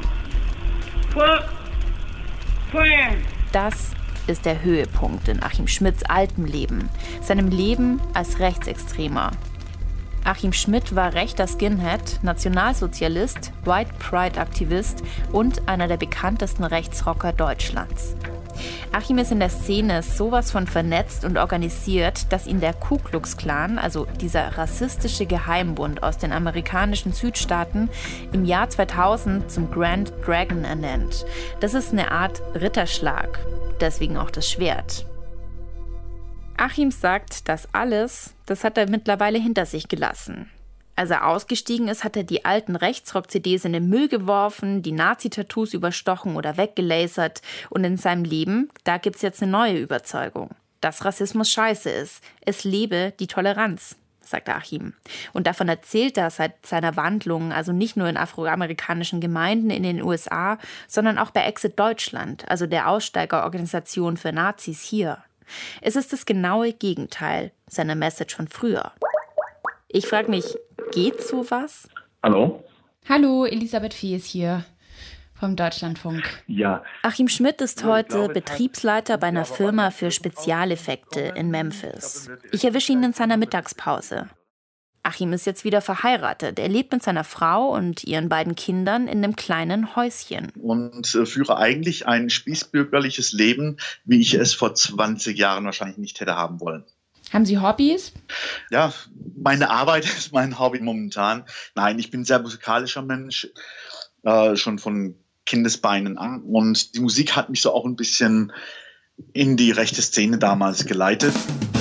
Das ist der Höhepunkt in Achim Schmidts altem Leben, seinem Leben als Rechtsextremer. Achim Schmidt war rechter Skinhead, Nationalsozialist, White Pride-Aktivist und einer der bekanntesten Rechtsrocker Deutschlands. Achim ist in der Szene sowas von vernetzt und organisiert, dass ihn der Ku Klux Klan, also dieser rassistische Geheimbund aus den amerikanischen Südstaaten, im Jahr 2000 zum Grand Dragon ernennt. Das ist eine Art Ritterschlag, deswegen auch das Schwert. Achim sagt, das hat er mittlerweile hinter sich gelassen. Als er ausgestiegen ist, hat er die alten Rechtsrock-CDs in den Müll geworfen, die Nazi-Tattoos überstochen oder weggelasert. Und in seinem Leben, da gibt's jetzt eine neue Überzeugung, dass Rassismus scheiße ist. Es lebe die Toleranz, sagt Achim. Und davon erzählt er seit seiner Wandlung, also nicht nur in afroamerikanischen Gemeinden in den USA, sondern auch bei Exit Deutschland, also der Aussteigerorganisation für Nazis hier. Es ist das genaue Gegenteil seiner Message von früher. Ich frage mich, geht sowas? Hallo? Hallo, Elisabeth Fee ist hier vom Deutschlandfunk. Ja. Achim Schmidt ist heute Betriebsleiter bei einer Firma für Spezialeffekte in Memphis. Ich erwische ihn in seiner Mittagspause. Achim ist jetzt wieder verheiratet. Er lebt mit seiner Frau und ihren beiden Kindern in einem kleinen Häuschen. Und führe eigentlich ein spießbürgerliches Leben, wie ich es vor 20 Jahren wahrscheinlich nicht hätte haben wollen. Haben Sie Hobbys? Ja, meine Arbeit ist mein Hobby momentan. Nein, ich bin ein sehr musikalischer Mensch, schon von Kindesbeinen an. Und die Musik hat mich so auch ein bisschen in die rechte Szene damals geleitet.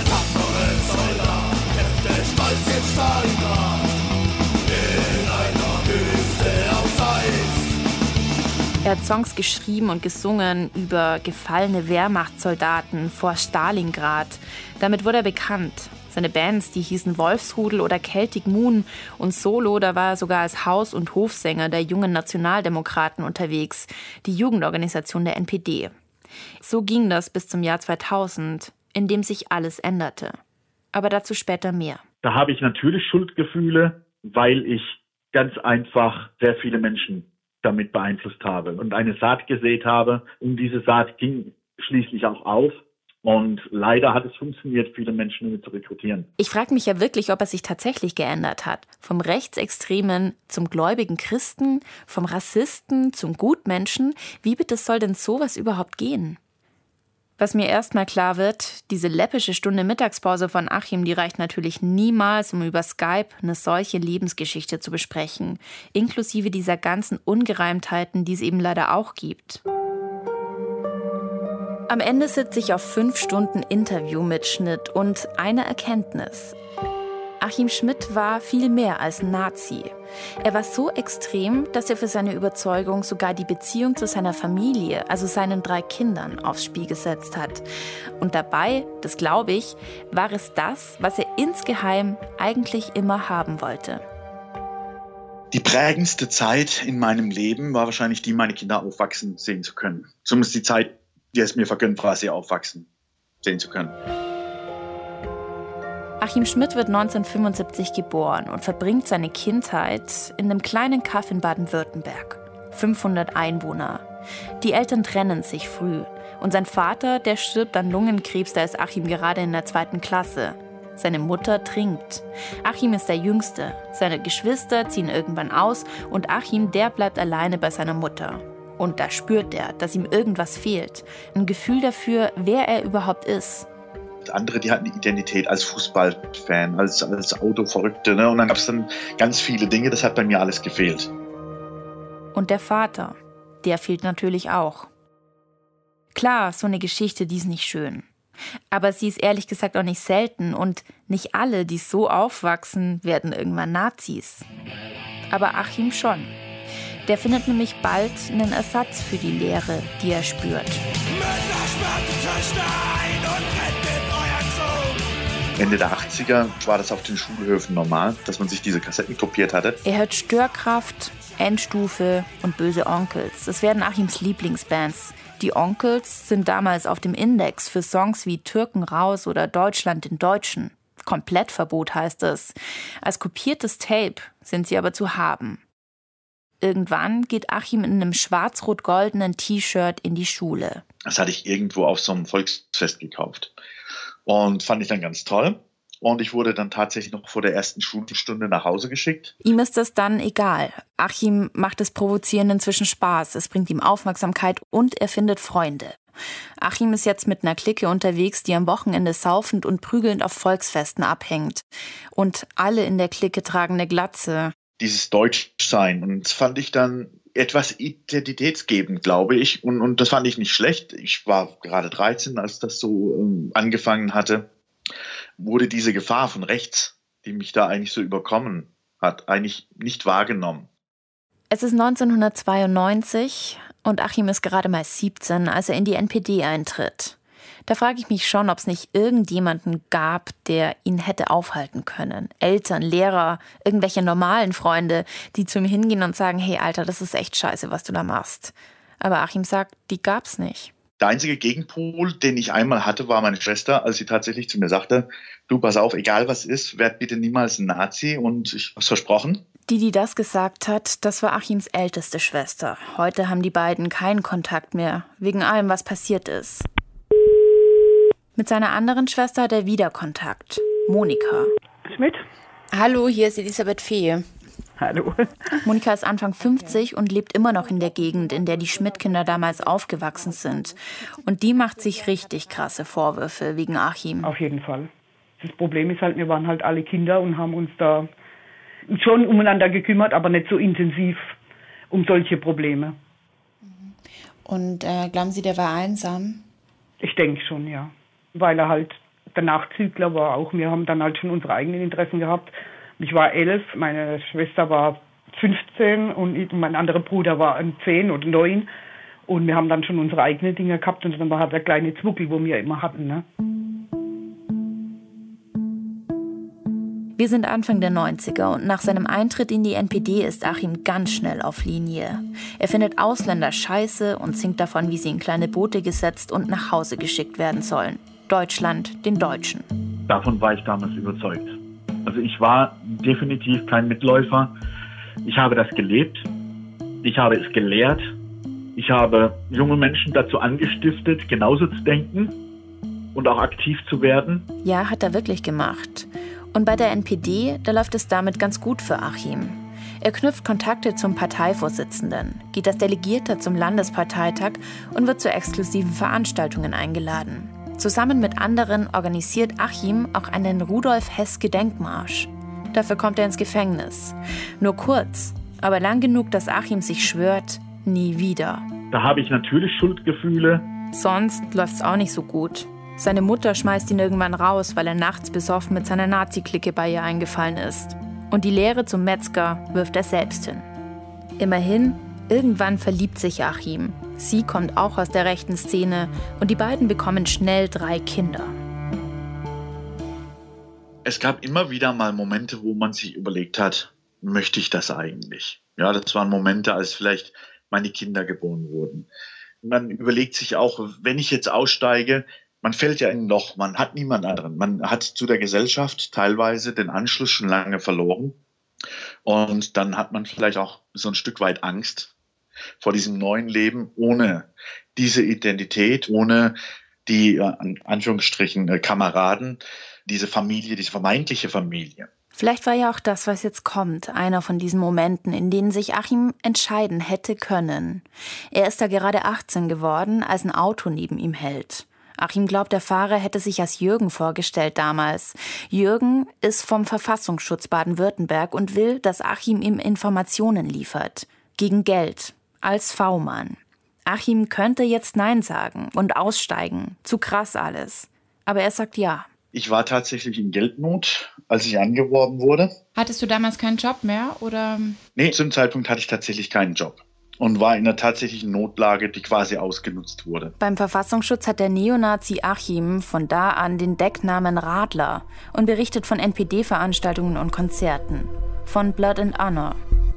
Er hat Songs geschrieben und gesungen über gefallene Wehrmachtssoldaten vor Stalingrad. Damit wurde er bekannt. Seine Bands, die hießen Wolfsrudel oder Celtic Moon und solo, da war er sogar als Haus- und Hofsänger der Jungen Nationaldemokraten unterwegs, die Jugendorganisation der NPD. So ging das bis zum Jahr 2000, in dem sich alles änderte. Aber dazu später mehr. Da habe ich natürlich Schuldgefühle, weil ich ganz einfach sehr viele Menschen damit beeinflusst habe und eine Saat gesät habe. Und diese Saat ging schließlich auch auf. Und leider hat es funktioniert, viele Menschen damit zu rekrutieren. Ich frage mich ja wirklich, ob er sich tatsächlich geändert hat. Vom Rechtsextremen zum gläubigen Christen, vom Rassisten zum Gutmenschen. Wie bitte soll denn sowas überhaupt gehen? Was mir erstmal klar wird, diese läppische Stunde Mittagspause von Achim, die reicht natürlich niemals, um über Skype eine solche Lebensgeschichte zu besprechen. Inklusive dieser ganzen Ungereimtheiten, die es eben leider auch gibt. Am Ende sitze ich auf 5 Stunden Interviewmitschnitt und eine Erkenntnis. Achim Schmidt war viel mehr als Nazi. Er war so extrem, dass er für seine Überzeugung sogar die Beziehung zu seiner Familie, also seinen 3 Kindern, aufs Spiel gesetzt hat. Und dabei, das glaube ich, war es das, was er insgeheim eigentlich immer haben wollte. Die prägendste Zeit in meinem Leben war wahrscheinlich die, meine Kinder aufwachsen sehen zu können. Zumindest die Zeit, die es mir vergönnt war, sie aufwachsen sehen zu können. Achim Schmidt wird 1975 geboren und verbringt seine Kindheit in einem kleinen Kaff in Baden-Württemberg. 500 Einwohner. Die Eltern trennen sich früh. Und sein Vater, der stirbt an Lungenkrebs, da ist Achim gerade in der 2. Klasse. Seine Mutter trinkt. Achim ist der Jüngste. Seine Geschwister ziehen irgendwann aus und Achim, der bleibt alleine bei seiner Mutter. Und da spürt er, dass ihm irgendwas fehlt. Ein Gefühl dafür, wer er überhaupt ist. Andere, die hatten die Identität als Fußballfan, als Autoverrückte. Ne? Und dann gab es dann ganz viele Dinge, das hat bei mir alles gefehlt. Und der Vater, der fehlt natürlich auch. Klar, so eine Geschichte, die ist nicht schön. Aber sie ist ehrlich gesagt auch nicht selten. Und nicht alle, die so aufwachsen, werden irgendwann Nazis. Aber Achim schon. Der findet nämlich bald einen Ersatz für die Leere, die er spürt. Ende der 80er war das auf den Schulhöfen normal, dass man sich diese Kassetten kopiert hatte. Er hört Störkraft, Endstufe und Böse Onkels. Das werden Achims Lieblingsbands. Die Onkels sind damals auf dem Index für Songs wie Türken raus oder Deutschland den Deutschen. Komplettverbot heißt es. Als kopiertes Tape sind sie aber zu haben. Irgendwann geht Achim in einem schwarz-rot-goldenen T-Shirt in die Schule. Das hatte ich irgendwo auf so einem Volksfest gekauft. Und fand ich dann ganz toll. Und ich wurde dann tatsächlich noch vor der ersten Schulstunde nach Hause geschickt. Ihm ist das dann egal. Achim macht das Provozieren inzwischen Spaß. Es bringt ihm Aufmerksamkeit und er findet Freunde. Achim ist jetzt mit einer Clique unterwegs, die am Wochenende saufend und prügelnd auf Volksfesten abhängt. Und alle in der Clique tragen eine Glatze. Dieses Deutschsein. Und das fand ich dann etwas identitätsgebend, glaube ich. Und das fand ich nicht schlecht. Ich war gerade 13, als das so angefangen hatte. Wurde diese Gefahr von rechts, die mich da eigentlich so überkommen hat, eigentlich nicht wahrgenommen. Es ist 1992 und Achim ist gerade mal 17, als er in die NPD eintritt. Da frage ich mich schon, ob es nicht irgendjemanden gab, der ihn hätte aufhalten können. Eltern, Lehrer, irgendwelche normalen Freunde, die zu ihm hingehen und sagen, hey Alter, das ist echt scheiße, was du da machst. Aber Achim sagt, die gab's nicht. Der einzige Gegenpol, den ich einmal hatte, war meine Schwester, als sie tatsächlich zu mir sagte, du, pass auf, egal was ist, werd bitte niemals ein Nazi, und ich hab's versprochen. Die das gesagt hat, das war Achims älteste Schwester. Heute haben die beiden keinen Kontakt mehr, wegen allem, was passiert ist. Mit seiner anderen Schwester hat er wieder Kontakt, Monika. Schmidt? Hallo, hier ist Elisabeth Fee. Hallo. Monika ist Anfang 50 und lebt immer noch in der Gegend, in der die Schmidt-Kinder damals aufgewachsen sind. Und die macht sich richtig krasse Vorwürfe wegen Achim. Auf jeden Fall. Das Problem ist halt, wir waren halt alle Kinder und haben uns da schon umeinander gekümmert, aber nicht so intensiv um solche Probleme. Und glauben Sie, der war einsam? Ich denke schon, ja. Weil er halt der Nachzügler war auch. Wir haben dann halt schon unsere eigenen Interessen gehabt. Ich war 11, meine Schwester war 15 und mein anderer Bruder war 10 oder 9. Und wir haben dann schon unsere eigenen Dinge gehabt und dann war halt der kleine Zwuckel, wo wir immer hatten. Ne? Wir sind Anfang der 90er und nach seinem Eintritt in die NPD ist Achim ganz schnell auf Linie. Er findet Ausländer scheiße und singt davon, wie sie in kleine Boote gesetzt und nach Hause geschickt werden sollen. Deutschland den Deutschen. Davon war ich damals überzeugt. Also ich war definitiv kein Mitläufer. Ich habe das gelebt. Ich habe es gelehrt. Ich habe junge Menschen dazu angestiftet, genauso zu denken. und auch aktiv zu werden. Ja, hat er wirklich gemacht. Und bei der NPD, da läuft es damit ganz gut für Achim. Er knüpft Kontakte zum Parteivorsitzenden, geht als Delegierter zum Landesparteitag und wird zu exklusiven Veranstaltungen eingeladen. Zusammen mit anderen organisiert Achim auch einen Rudolf-Hess-Gedenkmarsch. Dafür kommt er ins Gefängnis. Nur kurz, aber lang genug, dass Achim sich schwört, nie wieder. Da habe ich natürlich Schuldgefühle. Sonst läuft's auch nicht so gut. Seine Mutter schmeißt ihn irgendwann raus, weil er nachts besoffen mit seiner Nazi-Clique bei ihr eingefallen ist. Und die Lehre zum Metzger wirft er selbst hin. Immerhin, irgendwann verliebt sich Achim. Sie kommt auch aus der rechten Szene und die beiden bekommen schnell 3 Kinder. Es gab immer wieder mal Momente, wo man sich überlegt hat, möchte ich das eigentlich? Ja, das waren Momente, als vielleicht meine Kinder geboren wurden. Man überlegt sich auch, wenn ich jetzt aussteige, man fällt ja in ein Loch, man hat niemand anderen. Man hat zu der Gesellschaft teilweise den Anschluss schon lange verloren. Und dann hat man vielleicht auch so ein Stück weit Angst vor diesem neuen Leben ohne diese Identität, ohne die, in Anführungsstrichen, Kameraden, diese Familie, diese vermeintliche Familie. Vielleicht war ja auch das, was jetzt kommt, einer von diesen Momenten, in denen sich Achim entscheiden hätte können. Er ist da gerade 18 geworden, als ein Auto neben ihm hält. Achim glaubt, der Fahrer hätte sich als Jürgen vorgestellt damals. Jürgen ist vom Verfassungsschutz Baden-Württemberg und will, dass Achim ihm Informationen liefert. Gegen Geld. Als V-Mann. Achim könnte jetzt Nein sagen und aussteigen. Zu krass alles. Aber er sagt ja. Ich war tatsächlich in Geldnot, als ich angeworben wurde. Hattest du damals keinen Job mehr, oder? Nee, zu dem Zeitpunkt hatte ich tatsächlich keinen Job. Und war in einer tatsächlichen Notlage, die quasi ausgenutzt wurde. Beim Verfassungsschutz hat der Neonazi Achim von da an den Decknamen Radler und berichtet von NPD-Veranstaltungen und Konzerten. Von Blood and Honor.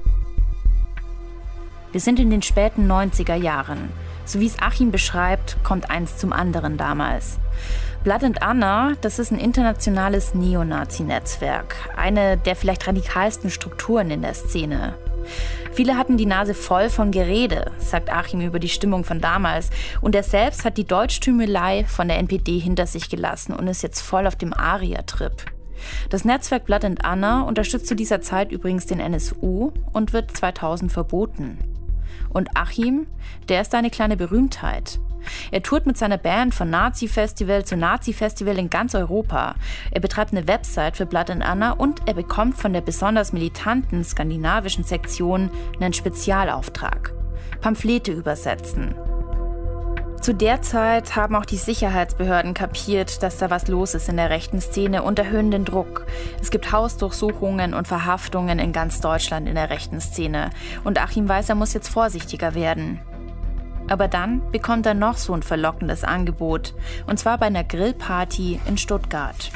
Wir sind in den späten 90er Jahren. So wie es Achim beschreibt, kommt eins zum anderen damals. Blood and Honor, das ist ein internationales Neonazi-Netzwerk. Eine der vielleicht radikalsten Strukturen in der Szene. Viele hatten die Nase voll von Gerede, sagt Achim über die Stimmung von damals. Und er selbst hat die Deutschtümelei von der NPD hinter sich gelassen und ist jetzt voll auf dem Aria-Trip. Das Netzwerk Blood and Honor unterstützt zu dieser Zeit übrigens den NSU und wird 2000 verboten. Und Achim, der ist eine kleine Berühmtheit. Er tourt mit seiner Band von Nazi-Festival zu Nazi-Festival in ganz Europa. Er betreibt eine Website für Blood and Honor und er bekommt von der besonders militanten skandinavischen Sektion einen Spezialauftrag. Pamphlete übersetzen. Zu der Zeit haben auch die Sicherheitsbehörden kapiert, dass da was los ist in der rechten Szene und erhöhen den Druck. Es gibt Hausdurchsuchungen und Verhaftungen in ganz Deutschland in der rechten Szene. Und Achim weiß, er muss jetzt vorsichtiger werden. Aber dann bekommt er noch so ein verlockendes Angebot. Und zwar bei einer Grillparty in Stuttgart.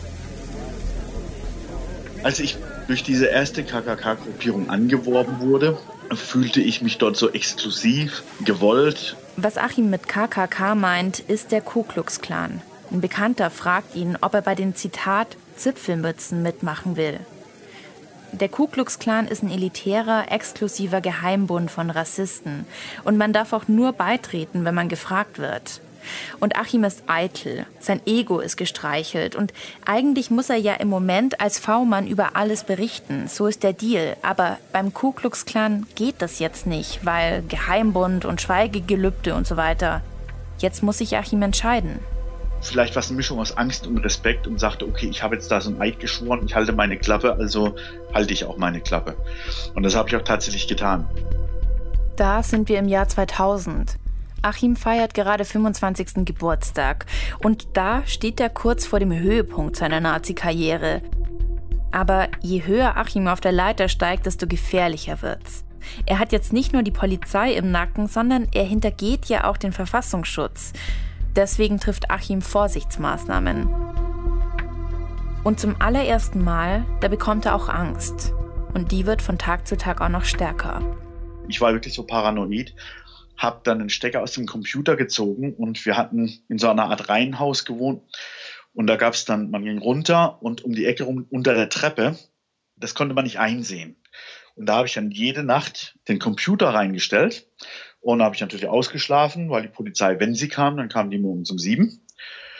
Als ich durch diese erste KKK-Gruppierung angeworben wurde, fühlte ich mich dort so exklusiv, gewollt. Was Achim mit KKK meint, ist der Ku Klux Klan. Ein Bekannter fragt ihn, ob er bei den, Zitat, Zipfelmützen mitmachen will. Der Ku Klux Klan ist ein elitärer, exklusiver Geheimbund von Rassisten. Und man darf auch nur beitreten, wenn man gefragt wird. Und Achim ist eitel, sein Ego ist gestreichelt. Und eigentlich muss er ja im Moment als V-Mann über alles berichten. So ist der Deal. Aber beim Ku Klux Klan geht das jetzt nicht, weil Geheimbund und Schweigegelübde und so weiter. Jetzt muss sich Achim entscheiden. Vielleicht war es eine Mischung aus Angst und Respekt und sagte, okay, ich habe jetzt da so ein Eid geschworen, ich halte meine Klappe, also halte ich auch meine Klappe. Und das habe ich auch tatsächlich getan. Da sind wir im Jahr 2000. Achim feiert gerade 25. Geburtstag. Und da steht er kurz vor dem Höhepunkt seiner Nazi-Karriere. Aber je höher Achim auf der Leiter steigt, desto gefährlicher wird's. Er hat jetzt nicht nur die Polizei im Nacken, sondern er hintergeht ja auch den Verfassungsschutz. Deswegen trifft Achim Vorsichtsmaßnahmen. Und zum allerersten Mal, da bekommt er auch Angst. Und die wird von Tag zu Tag auch noch stärker. Ich war wirklich so paranoid, habe dann einen Stecker aus dem Computer gezogen und wir hatten in so einer Art Reihenhaus gewohnt. Und da gab es dann, man ging runter und um die Ecke rum unter der Treppe, das konnte man nicht einsehen. Und da habe ich dann jede Nacht den Computer reingestellt. Und da habe ich natürlich ausgeschlafen, weil die Polizei, wenn sie kam, dann kamen die morgens um 7.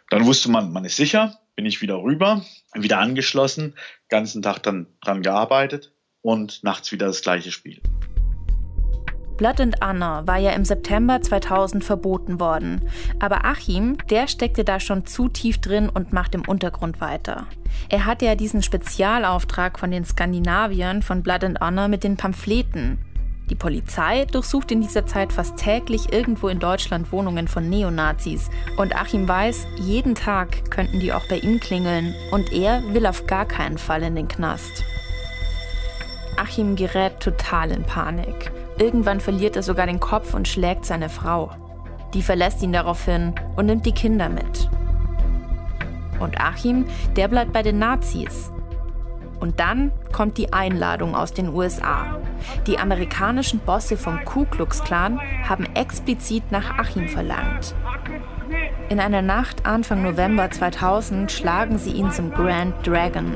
Dann wusste man ist sicher, bin ich wieder rüber, wieder angeschlossen, ganzen Tag dann dran gearbeitet und nachts wieder das gleiche Spiel. Blood and Honor war ja im September 2000 verboten worden. Aber Achim, der steckte da schon zu tief drin und macht im Untergrund weiter. Er hatte ja diesen Spezialauftrag von den Skandinaviern von Blood and Honor mit den Pamphleten. Die Polizei durchsucht in dieser Zeit fast täglich irgendwo in Deutschland Wohnungen von Neonazis. Und Achim weiß, jeden Tag könnten die auch bei ihm klingeln. Und er will auf gar keinen Fall in den Knast. Achim gerät total in Panik. Irgendwann verliert er sogar den Kopf und schlägt seine Frau. Die verlässt ihn daraufhin und nimmt die Kinder mit. Und Achim, der bleibt bei den Nazis. Und dann kommt die Einladung aus den USA. Die amerikanischen Bosse vom Ku Klux Klan haben explizit nach Achim verlangt. In einer Nacht Anfang November 2000 schlagen sie ihn zum Grand Dragon.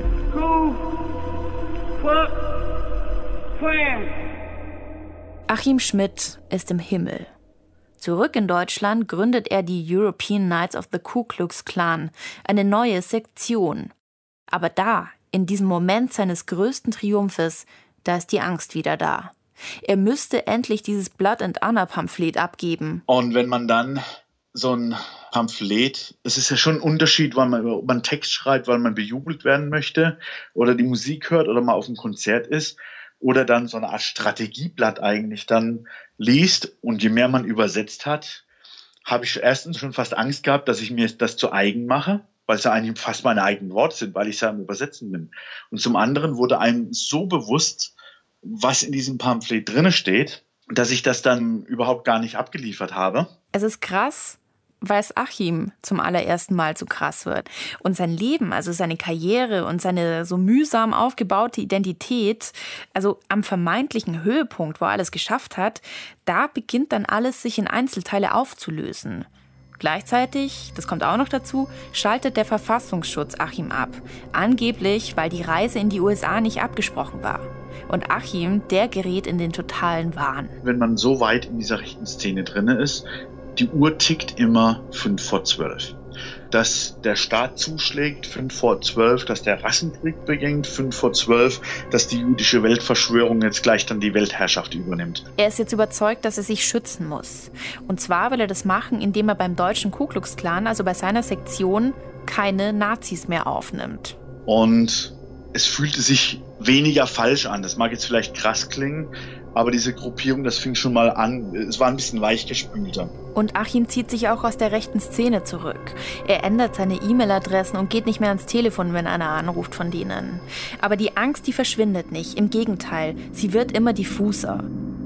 Achim Schmidt ist im Himmel. Zurück in Deutschland gründet er die European Knights of the Ku Klux Klan, eine neue Sektion. Aber da, in diesem Moment seines größten Triumphes, da ist die Angst wieder da. Er müsste endlich dieses Blood and Honor Pamphlet abgeben. Und wenn man dann so ein Pamphlet, es ist ja schon ein Unterschied, ob man einen Text schreibt, weil man bejubelt werden möchte oder die Musik hört oder mal auf einem Konzert ist oder dann so eine Art Strategieblatt eigentlich dann liest. Und je mehr man übersetzt hat, habe ich erstens schon fast Angst gehabt, dass ich mir das zu eigen mache, weil es ja eigentlich fast meine eigenen Worte sind, weil ich es ja am Übersetzen bin. Und zum anderen wurde einem so bewusst, was in diesem Pamphlet drin steht, dass ich das dann überhaupt gar nicht abgeliefert habe. Es ist krass, weil es Achim zum allerersten Mal so krass wird. Und sein Leben, also seine Karriere und seine so mühsam aufgebaute Identität, also am vermeintlichen Höhepunkt, wo er alles geschafft hat, da beginnt dann alles sich in Einzelteile aufzulösen. Gleichzeitig, das kommt auch noch dazu, schaltet der Verfassungsschutz Achim ab. Angeblich, weil die Reise in die USA nicht abgesprochen war. Und Achim, der gerät in den totalen Wahn. Wenn man so weit in dieser rechten Szene drin ist, die Uhr tickt immer 5:12. Dass der Staat zuschlägt, 5:12, dass der Rassenkrieg beginnt, 5:12, dass die jüdische Weltverschwörung jetzt gleich dann die Weltherrschaft übernimmt. Er ist jetzt überzeugt, dass er sich schützen muss. Und zwar will er das machen, indem er beim deutschen Ku Klux Klan, also bei seiner Sektion, keine Nazis mehr aufnimmt. Und es fühlte sich weniger falsch an. Das mag jetzt vielleicht krass klingen, aber diese Gruppierung, das fing schon mal an, es war ein bisschen weichgespülter. Und Achim zieht sich auch aus der rechten Szene zurück. Er ändert seine E-Mail-Adressen und geht nicht mehr ans Telefon, wenn einer anruft von denen. Aber die Angst, die verschwindet nicht. Im Gegenteil, sie wird immer diffuser.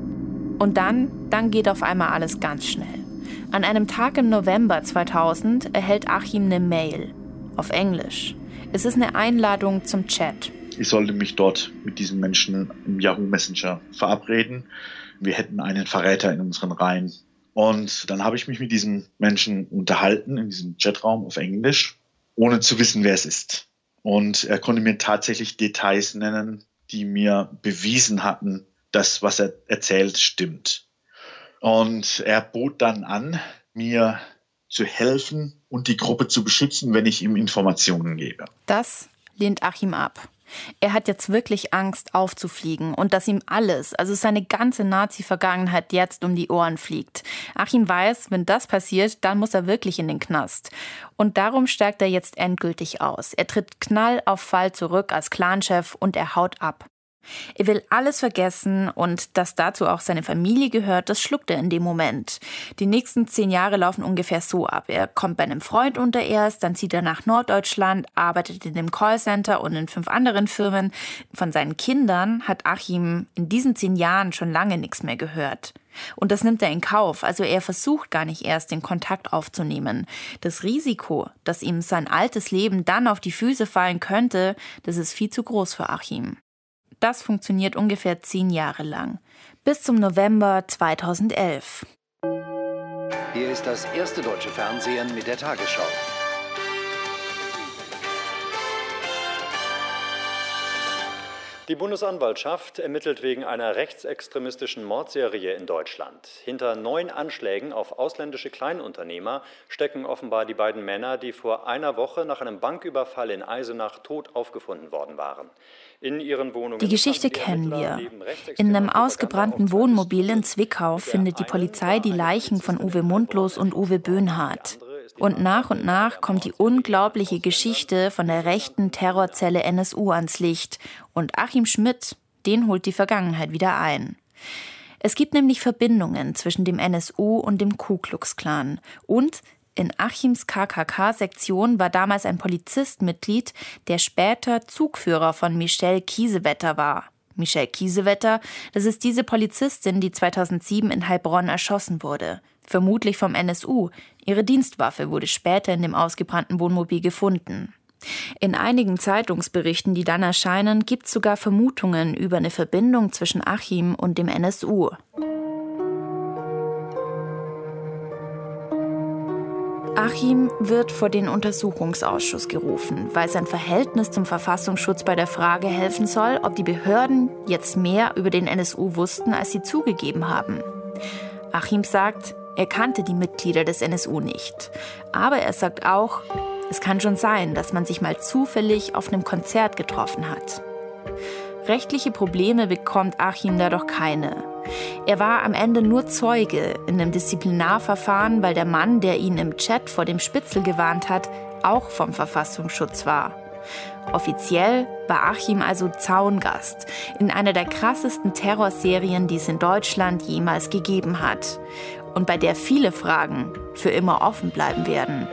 Und dann geht auf einmal alles ganz schnell. An einem Tag im November 2000 erhält Achim eine Mail. Auf Englisch. Es ist eine Einladung zum Chat. Ich sollte mich dort mit diesen Menschen im Yahoo Messenger verabreden. Wir hätten einen Verräter in unseren Reihen. Und dann habe ich mich mit diesen Menschen unterhalten in diesem Chatraum auf Englisch, ohne zu wissen, wer es ist. Und er konnte mir tatsächlich Details nennen, die mir bewiesen hatten, dass was er erzählt, stimmt. Und er bot dann an, mir zu helfen und die Gruppe zu beschützen, wenn ich ihm Informationen gebe. Das lehnt Achim ab. Er hat jetzt wirklich Angst, aufzufliegen und dass ihm alles, also seine ganze Nazi-Vergangenheit jetzt um die Ohren fliegt. Achim weiß, wenn das passiert, dann muss er wirklich in den Knast. Und darum steigt er jetzt endgültig aus. Er tritt Knall auf Fall zurück als Clanchef und er haut ab. Er will alles vergessen und dass dazu auch seine Familie gehört, das schluckt er in dem Moment. Die nächsten 10 Jahre laufen ungefähr so ab. Er kommt bei einem Freund unter erst, dann zieht er nach Norddeutschland, arbeitet in dem Callcenter und in 5 anderen Firmen. Von seinen Kindern hat Achim in diesen 10 Jahren schon lange nichts mehr gehört. Und das nimmt er in Kauf, also er versucht gar nicht erst den Kontakt aufzunehmen. Das Risiko, dass ihm sein altes Leben dann auf die Füße fallen könnte, das ist viel zu groß für Achim. Das funktioniert ungefähr 10 Jahre lang. Bis zum November 2011. Hier ist das erste deutsche Fernsehen mit der Tagesschau. Die Bundesanwaltschaft ermittelt wegen einer rechtsextremistischen Mordserie in Deutschland. Hinter 9 Anschlägen auf ausländische Kleinunternehmer stecken offenbar die beiden Männer, die vor einer Woche nach einem Banküberfall in Eisenach tot aufgefunden worden waren. In ihren Wohnungen. Die Geschichte kennen wir. In einem ausgebrannten Wohnmobil in Zwickau findet die Polizei die Leichen von Uwe Mundlos und Uwe Böhnhardt. Und nach kommt die unglaubliche Geschichte von der rechten Terrorzelle NSU ans Licht. Und Achim Schmidt, den holt die Vergangenheit wieder ein. Es gibt nämlich Verbindungen zwischen dem NSU und dem Ku Klux Klan. Und in Achims KKK-Sektion war damals ein Polizist Mitglied, der später Zugführer von Michelle Kiesewetter war. Michelle Kiesewetter, das ist diese Polizistin, die 2007 in Heilbronn erschossen wurde. Vermutlich vom NSU. Ihre Dienstwaffe wurde später in dem ausgebrannten Wohnmobil gefunden. In einigen Zeitungsberichten, die dann erscheinen, gibt es sogar Vermutungen über eine Verbindung zwischen Achim und dem NSU. Achim wird vor den Untersuchungsausschuss gerufen, weil sein Verhältnis zum Verfassungsschutz bei der Frage helfen soll, ob die Behörden jetzt mehr über den NSU wussten, als sie zugegeben haben. Achim sagt, er kannte die Mitglieder des NSU nicht. Aber er sagt auch, es kann schon sein, dass man sich mal zufällig auf einem Konzert getroffen hat. Rechtliche Probleme bekommt Achim da doch keine. Er war am Ende nur Zeuge in einem Disziplinarverfahren, weil der Mann, der ihn im Chat vor dem Spitzel gewarnt hat, auch vom Verfassungsschutz war. Offiziell war Achim also Zaungast in einer der krassesten Terrorserien, die es in Deutschland jemals gegeben hat. Und bei der viele Fragen für immer offen bleiben werden.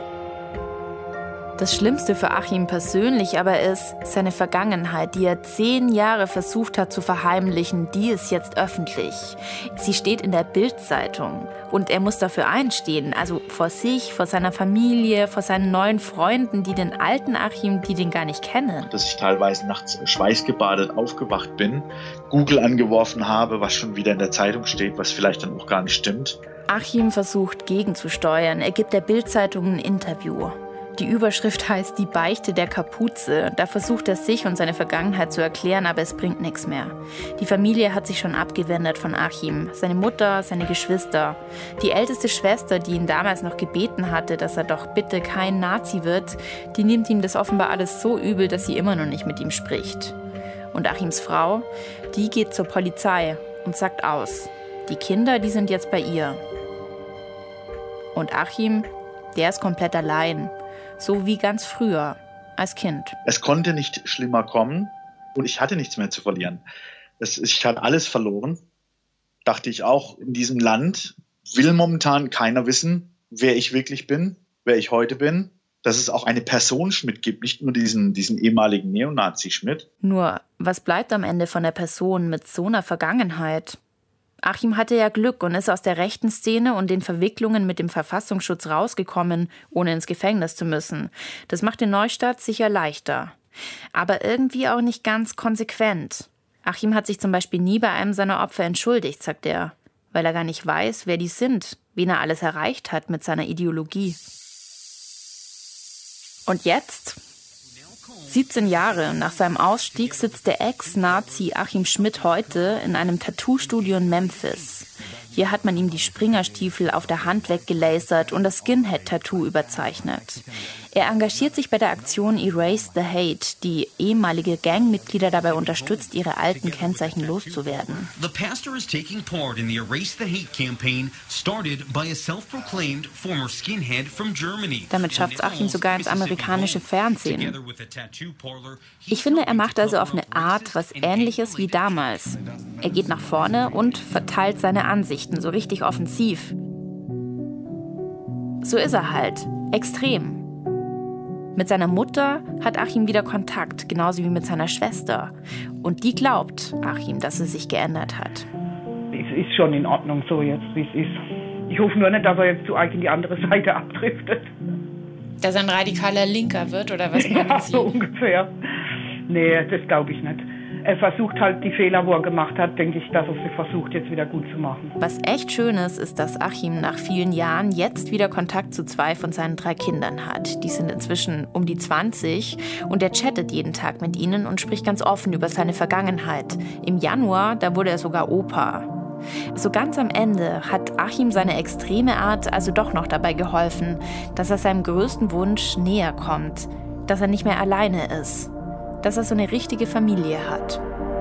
Das Schlimmste für Achim persönlich aber ist seine Vergangenheit, die er 10 Jahre versucht hat zu verheimlichen, die ist jetzt öffentlich. Sie steht in der Bild-Zeitung und er muss dafür einstehen, also vor sich, vor seiner Familie, vor seinen neuen Freunden, die den alten Achim, die den gar nicht kennen. Dass ich teilweise nachts schweißgebadet aufgewacht bin, Google angeworfen habe, was schon wieder in der Zeitung steht, was vielleicht dann auch gar nicht stimmt. Achim versucht gegenzusteuern, er gibt der Bild-Zeitung ein Interview. Die Überschrift heißt Die Beichte der Kapuze. Da versucht er sich und seine Vergangenheit zu erklären, aber es bringt nichts mehr. Die Familie hat sich schon abgewendet von Achim. Seine Mutter, seine Geschwister. Die älteste Schwester, die ihn damals noch gebeten hatte, dass er doch bitte kein Nazi wird, die nimmt ihm das offenbar alles so übel, dass sie immer noch nicht mit ihm spricht. Und Achims Frau, die geht zur Polizei und sagt aus. Die Kinder, die sind jetzt bei ihr. Und Achim, der ist komplett allein. So wie ganz früher, als Kind. Es konnte nicht schlimmer kommen und ich hatte nichts mehr zu verlieren. Ich hatte alles verloren, dachte ich auch. In diesem Land will momentan keiner wissen, wer ich wirklich bin, wer ich heute bin. Dass es auch eine Person Schmidt gibt, nicht nur diesen ehemaligen Neonazi Schmidt. Nur, was bleibt am Ende von der Person mit so einer Vergangenheit? Achim hatte ja Glück und ist aus der rechten Szene und den Verwicklungen mit dem Verfassungsschutz rausgekommen, ohne ins Gefängnis zu müssen. Das macht den Neustart sicher leichter. Aber irgendwie auch nicht ganz konsequent. Achim hat sich zum Beispiel nie bei einem seiner Opfer entschuldigt, sagt er, weil er gar nicht weiß, wer die sind, wen er alles erreicht hat mit seiner Ideologie. Und jetzt? 17 Jahre nach seinem Ausstieg sitzt der Ex-Nazi Achim Schmidt heute in einem Tattoo-Studio in Memphis. Hier hat man ihm die Springerstiefel auf der Hand weggelasert und das Skinhead-Tattoo überzeichnet. Er engagiert sich bei der Aktion Erase the Hate, die ehemalige Gangmitglieder dabei unterstützt, ihre alten Kennzeichen loszuwerden. The pastor is taking part in the Erase the Hate campaign started by a self-proclaimed former skinhead from Germany. Damit schafft es Achim sogar ins amerikanische Fernsehen. Ich finde, er macht also auf eine Art was Ähnliches wie damals. Er geht nach vorne und verteilt seine Ansichten so richtig offensiv. So ist er halt, extrem. Mit seiner Mutter hat Achim wieder Kontakt, genauso wie mit seiner Schwester. Und die glaubt Achim, dass es sich geändert hat. Es ist schon in Ordnung so jetzt, wie es ist. Ich hoffe nur nicht, dass er jetzt zu arg in die andere Seite abdriftet. Dass er ein radikaler Linker wird, oder was meinen Sie? Ja, so ungefähr. Nee, das glaube ich nicht. er versucht halt die Fehler, wo er gemacht hat, denke ich, dass er sie versucht, jetzt wieder gut zu machen. Was echt schön ist, dass Achim nach vielen Jahren jetzt wieder Kontakt zu 2 von seinen 3 Kindern hat. Die sind inzwischen um die 20 und er chattet jeden Tag mit ihnen und spricht ganz offen über seine Vergangenheit. Im Januar, da wurde er sogar Opa. So ganz am Ende hat Achim seine extreme Art also doch noch dabei geholfen, dass er seinem größten Wunsch näher kommt, dass er nicht mehr alleine ist, dass er so eine richtige Familie hat.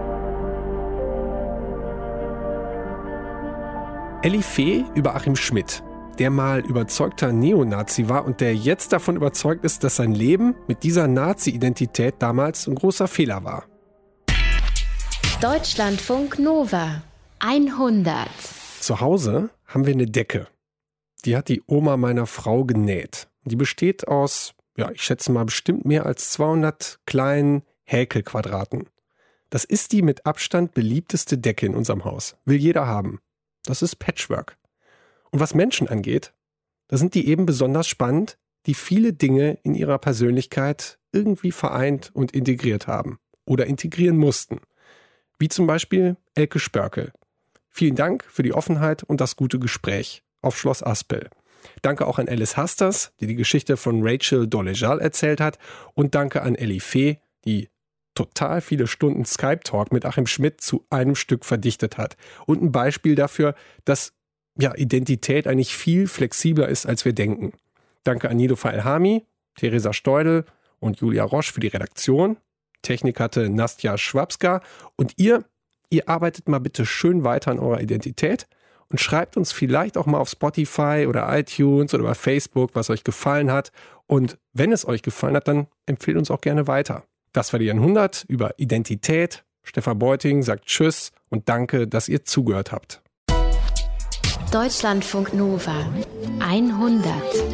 Elli Fee über Achim Schmidt, der mal überzeugter Neonazi war und der jetzt davon überzeugt ist, dass sein Leben mit dieser Nazi-Identität damals ein großer Fehler war. Deutschlandfunk Nova 100. Zu Hause haben wir eine Decke. Die hat die Oma meiner Frau genäht. Die besteht aus, ich schätze mal bestimmt mehr als 200 kleinen Häkelquadraten. Das ist die mit Abstand beliebteste Decke in unserem Haus. Will jeder haben. Das ist Patchwork. Und was Menschen angeht, da sind die eben besonders spannend, die viele Dinge in ihrer Persönlichkeit irgendwie vereint und integriert haben. Oder integrieren mussten. Wie zum Beispiel Elke Spörkel. Vielen Dank für die Offenheit und das gute Gespräch auf Schloss Aspel. Danke auch an Alice Hasters, die die Geschichte von Rachel Dolezal erzählt hat. Und danke an Elli Fee, die total viele Stunden Skype-Talk mit Achim Schmidt zu einem Stück verdichtet hat. Und ein Beispiel dafür, dass Identität eigentlich viel flexibler ist, als wir denken. Danke an Nilofer Elhami, Theresa Steudel und Julia Roche für die Redaktion. Technik hatte Nastja Schwabska. Und ihr arbeitet mal bitte schön weiter an eurer Identität und schreibt uns vielleicht auch mal auf Spotify oder iTunes oder bei Facebook, was euch gefallen hat. Und wenn es euch gefallen hat, dann empfehlt uns auch gerne weiter. Das war die 100 über Identität. Stefan Beuting sagt Tschüss und danke, dass ihr zugehört habt. Deutschlandfunk Nova 100.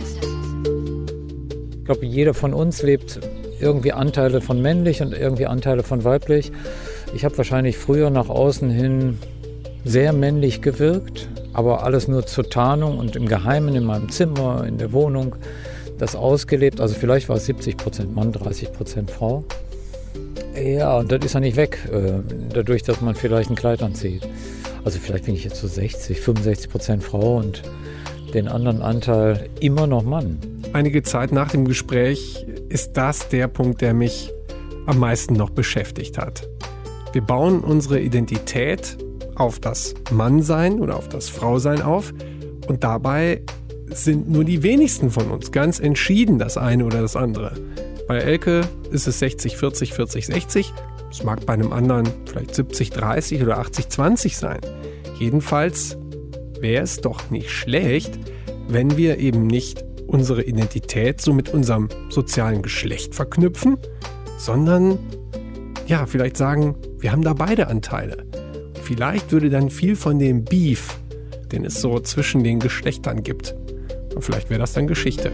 Ich glaube, jeder von uns lebt irgendwie Anteile von männlich und irgendwie Anteile von weiblich. Ich habe wahrscheinlich früher nach außen hin sehr männlich gewirkt, aber alles nur zur Tarnung und im Geheimen in meinem Zimmer, in der Wohnung, das ausgelebt. Also vielleicht war es 70% Mann, 30% Frau. Ja, und das ist ja nicht weg, dadurch, dass man vielleicht ein Kleid anzieht. Also vielleicht bin ich jetzt so 65% Frau und den anderen Anteil immer noch Mann. Einige Zeit nach dem Gespräch ist das der Punkt, der mich am meisten noch beschäftigt hat. Wir bauen unsere Identität auf das Mannsein oder auf das Frausein auf und dabei sind nur die wenigsten von uns ganz entschieden das eine oder das andere. Bei Elke ist es 60-40, 40-60. Es mag bei einem anderen vielleicht 70-30 oder 80-20 sein. Jedenfalls wäre es doch nicht schlecht, wenn wir eben nicht unsere Identität so mit unserem sozialen Geschlecht verknüpfen, sondern vielleicht sagen, wir haben da beide Anteile. Vielleicht würde dann viel von dem Beef, den es so zwischen den Geschlechtern gibt, und vielleicht wäre das dann Geschichte.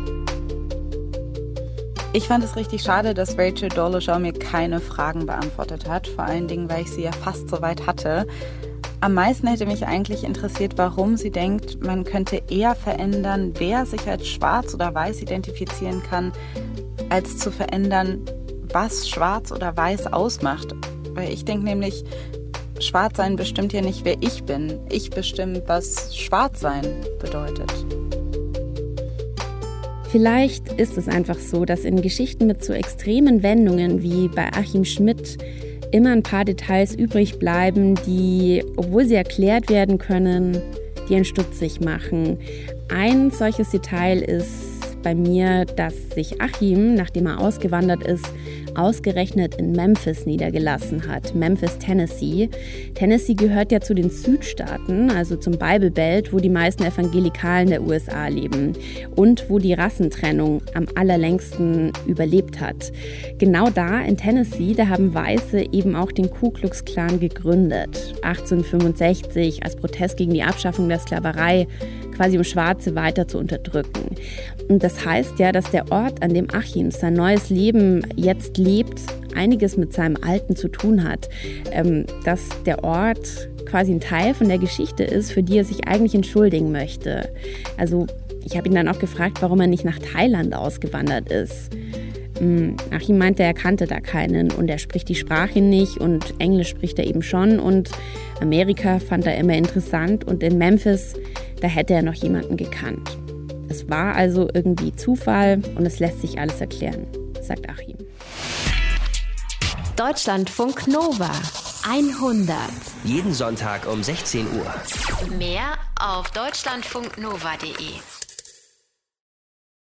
Ich fand es richtig schade, dass Rachel Dolezal mir keine Fragen beantwortet hat, vor allen Dingen, weil ich sie ja fast so weit hatte. Am meisten hätte mich eigentlich interessiert, warum sie denkt, man könnte eher verändern, wer sich als schwarz oder weiß identifizieren kann, als zu verändern, was schwarz oder weiß ausmacht. Weil ich denke nämlich, Schwarzsein bestimmt ja nicht, wer ich bin. Ich bestimme, was Schwarzsein bedeutet. Vielleicht ist es einfach so, dass in Geschichten mit so extremen Wendungen wie bei Achim Schmidt immer ein paar Details übrig bleiben, die, obwohl sie erklärt werden können, die einen stutzig machen. Ein solches Detail ist bei mir, dass sich Achim, nachdem er ausgewandert ist, ausgerechnet in Memphis niedergelassen hat, Memphis, Tennessee. Tennessee gehört ja zu den Südstaaten, also zum Bible Belt, wo die meisten Evangelikalen der USA leben und wo die Rassentrennung am allerlängsten überlebt hat. Genau da in Tennessee, da haben Weiße eben auch den Ku Klux Klan gegründet, 1865 als Protest gegen die Abschaffung der Sklaverei, quasi um Schwarze weiter zu unterdrücken. Und das heißt ja, dass der Ort, an dem Achim sein neues Leben jetzt lebt, einiges mit seinem Alten zu tun hat. Dass der Ort quasi ein Teil von der Geschichte ist, für die er sich eigentlich entschuldigen möchte. Also ich habe ihn dann auch gefragt, warum er nicht nach Thailand ausgewandert ist. Achim meinte, er kannte da keinen und er spricht die Sprache nicht und Englisch spricht er eben schon und Amerika fand er immer interessant und in Memphis, da hätte er noch jemanden gekannt. Es war also irgendwie Zufall und es lässt sich alles erklären, sagt Achim. Deutschlandfunk Nova 100. Jeden Sonntag um 16 Uhr. Mehr auf deutschlandfunknova.de.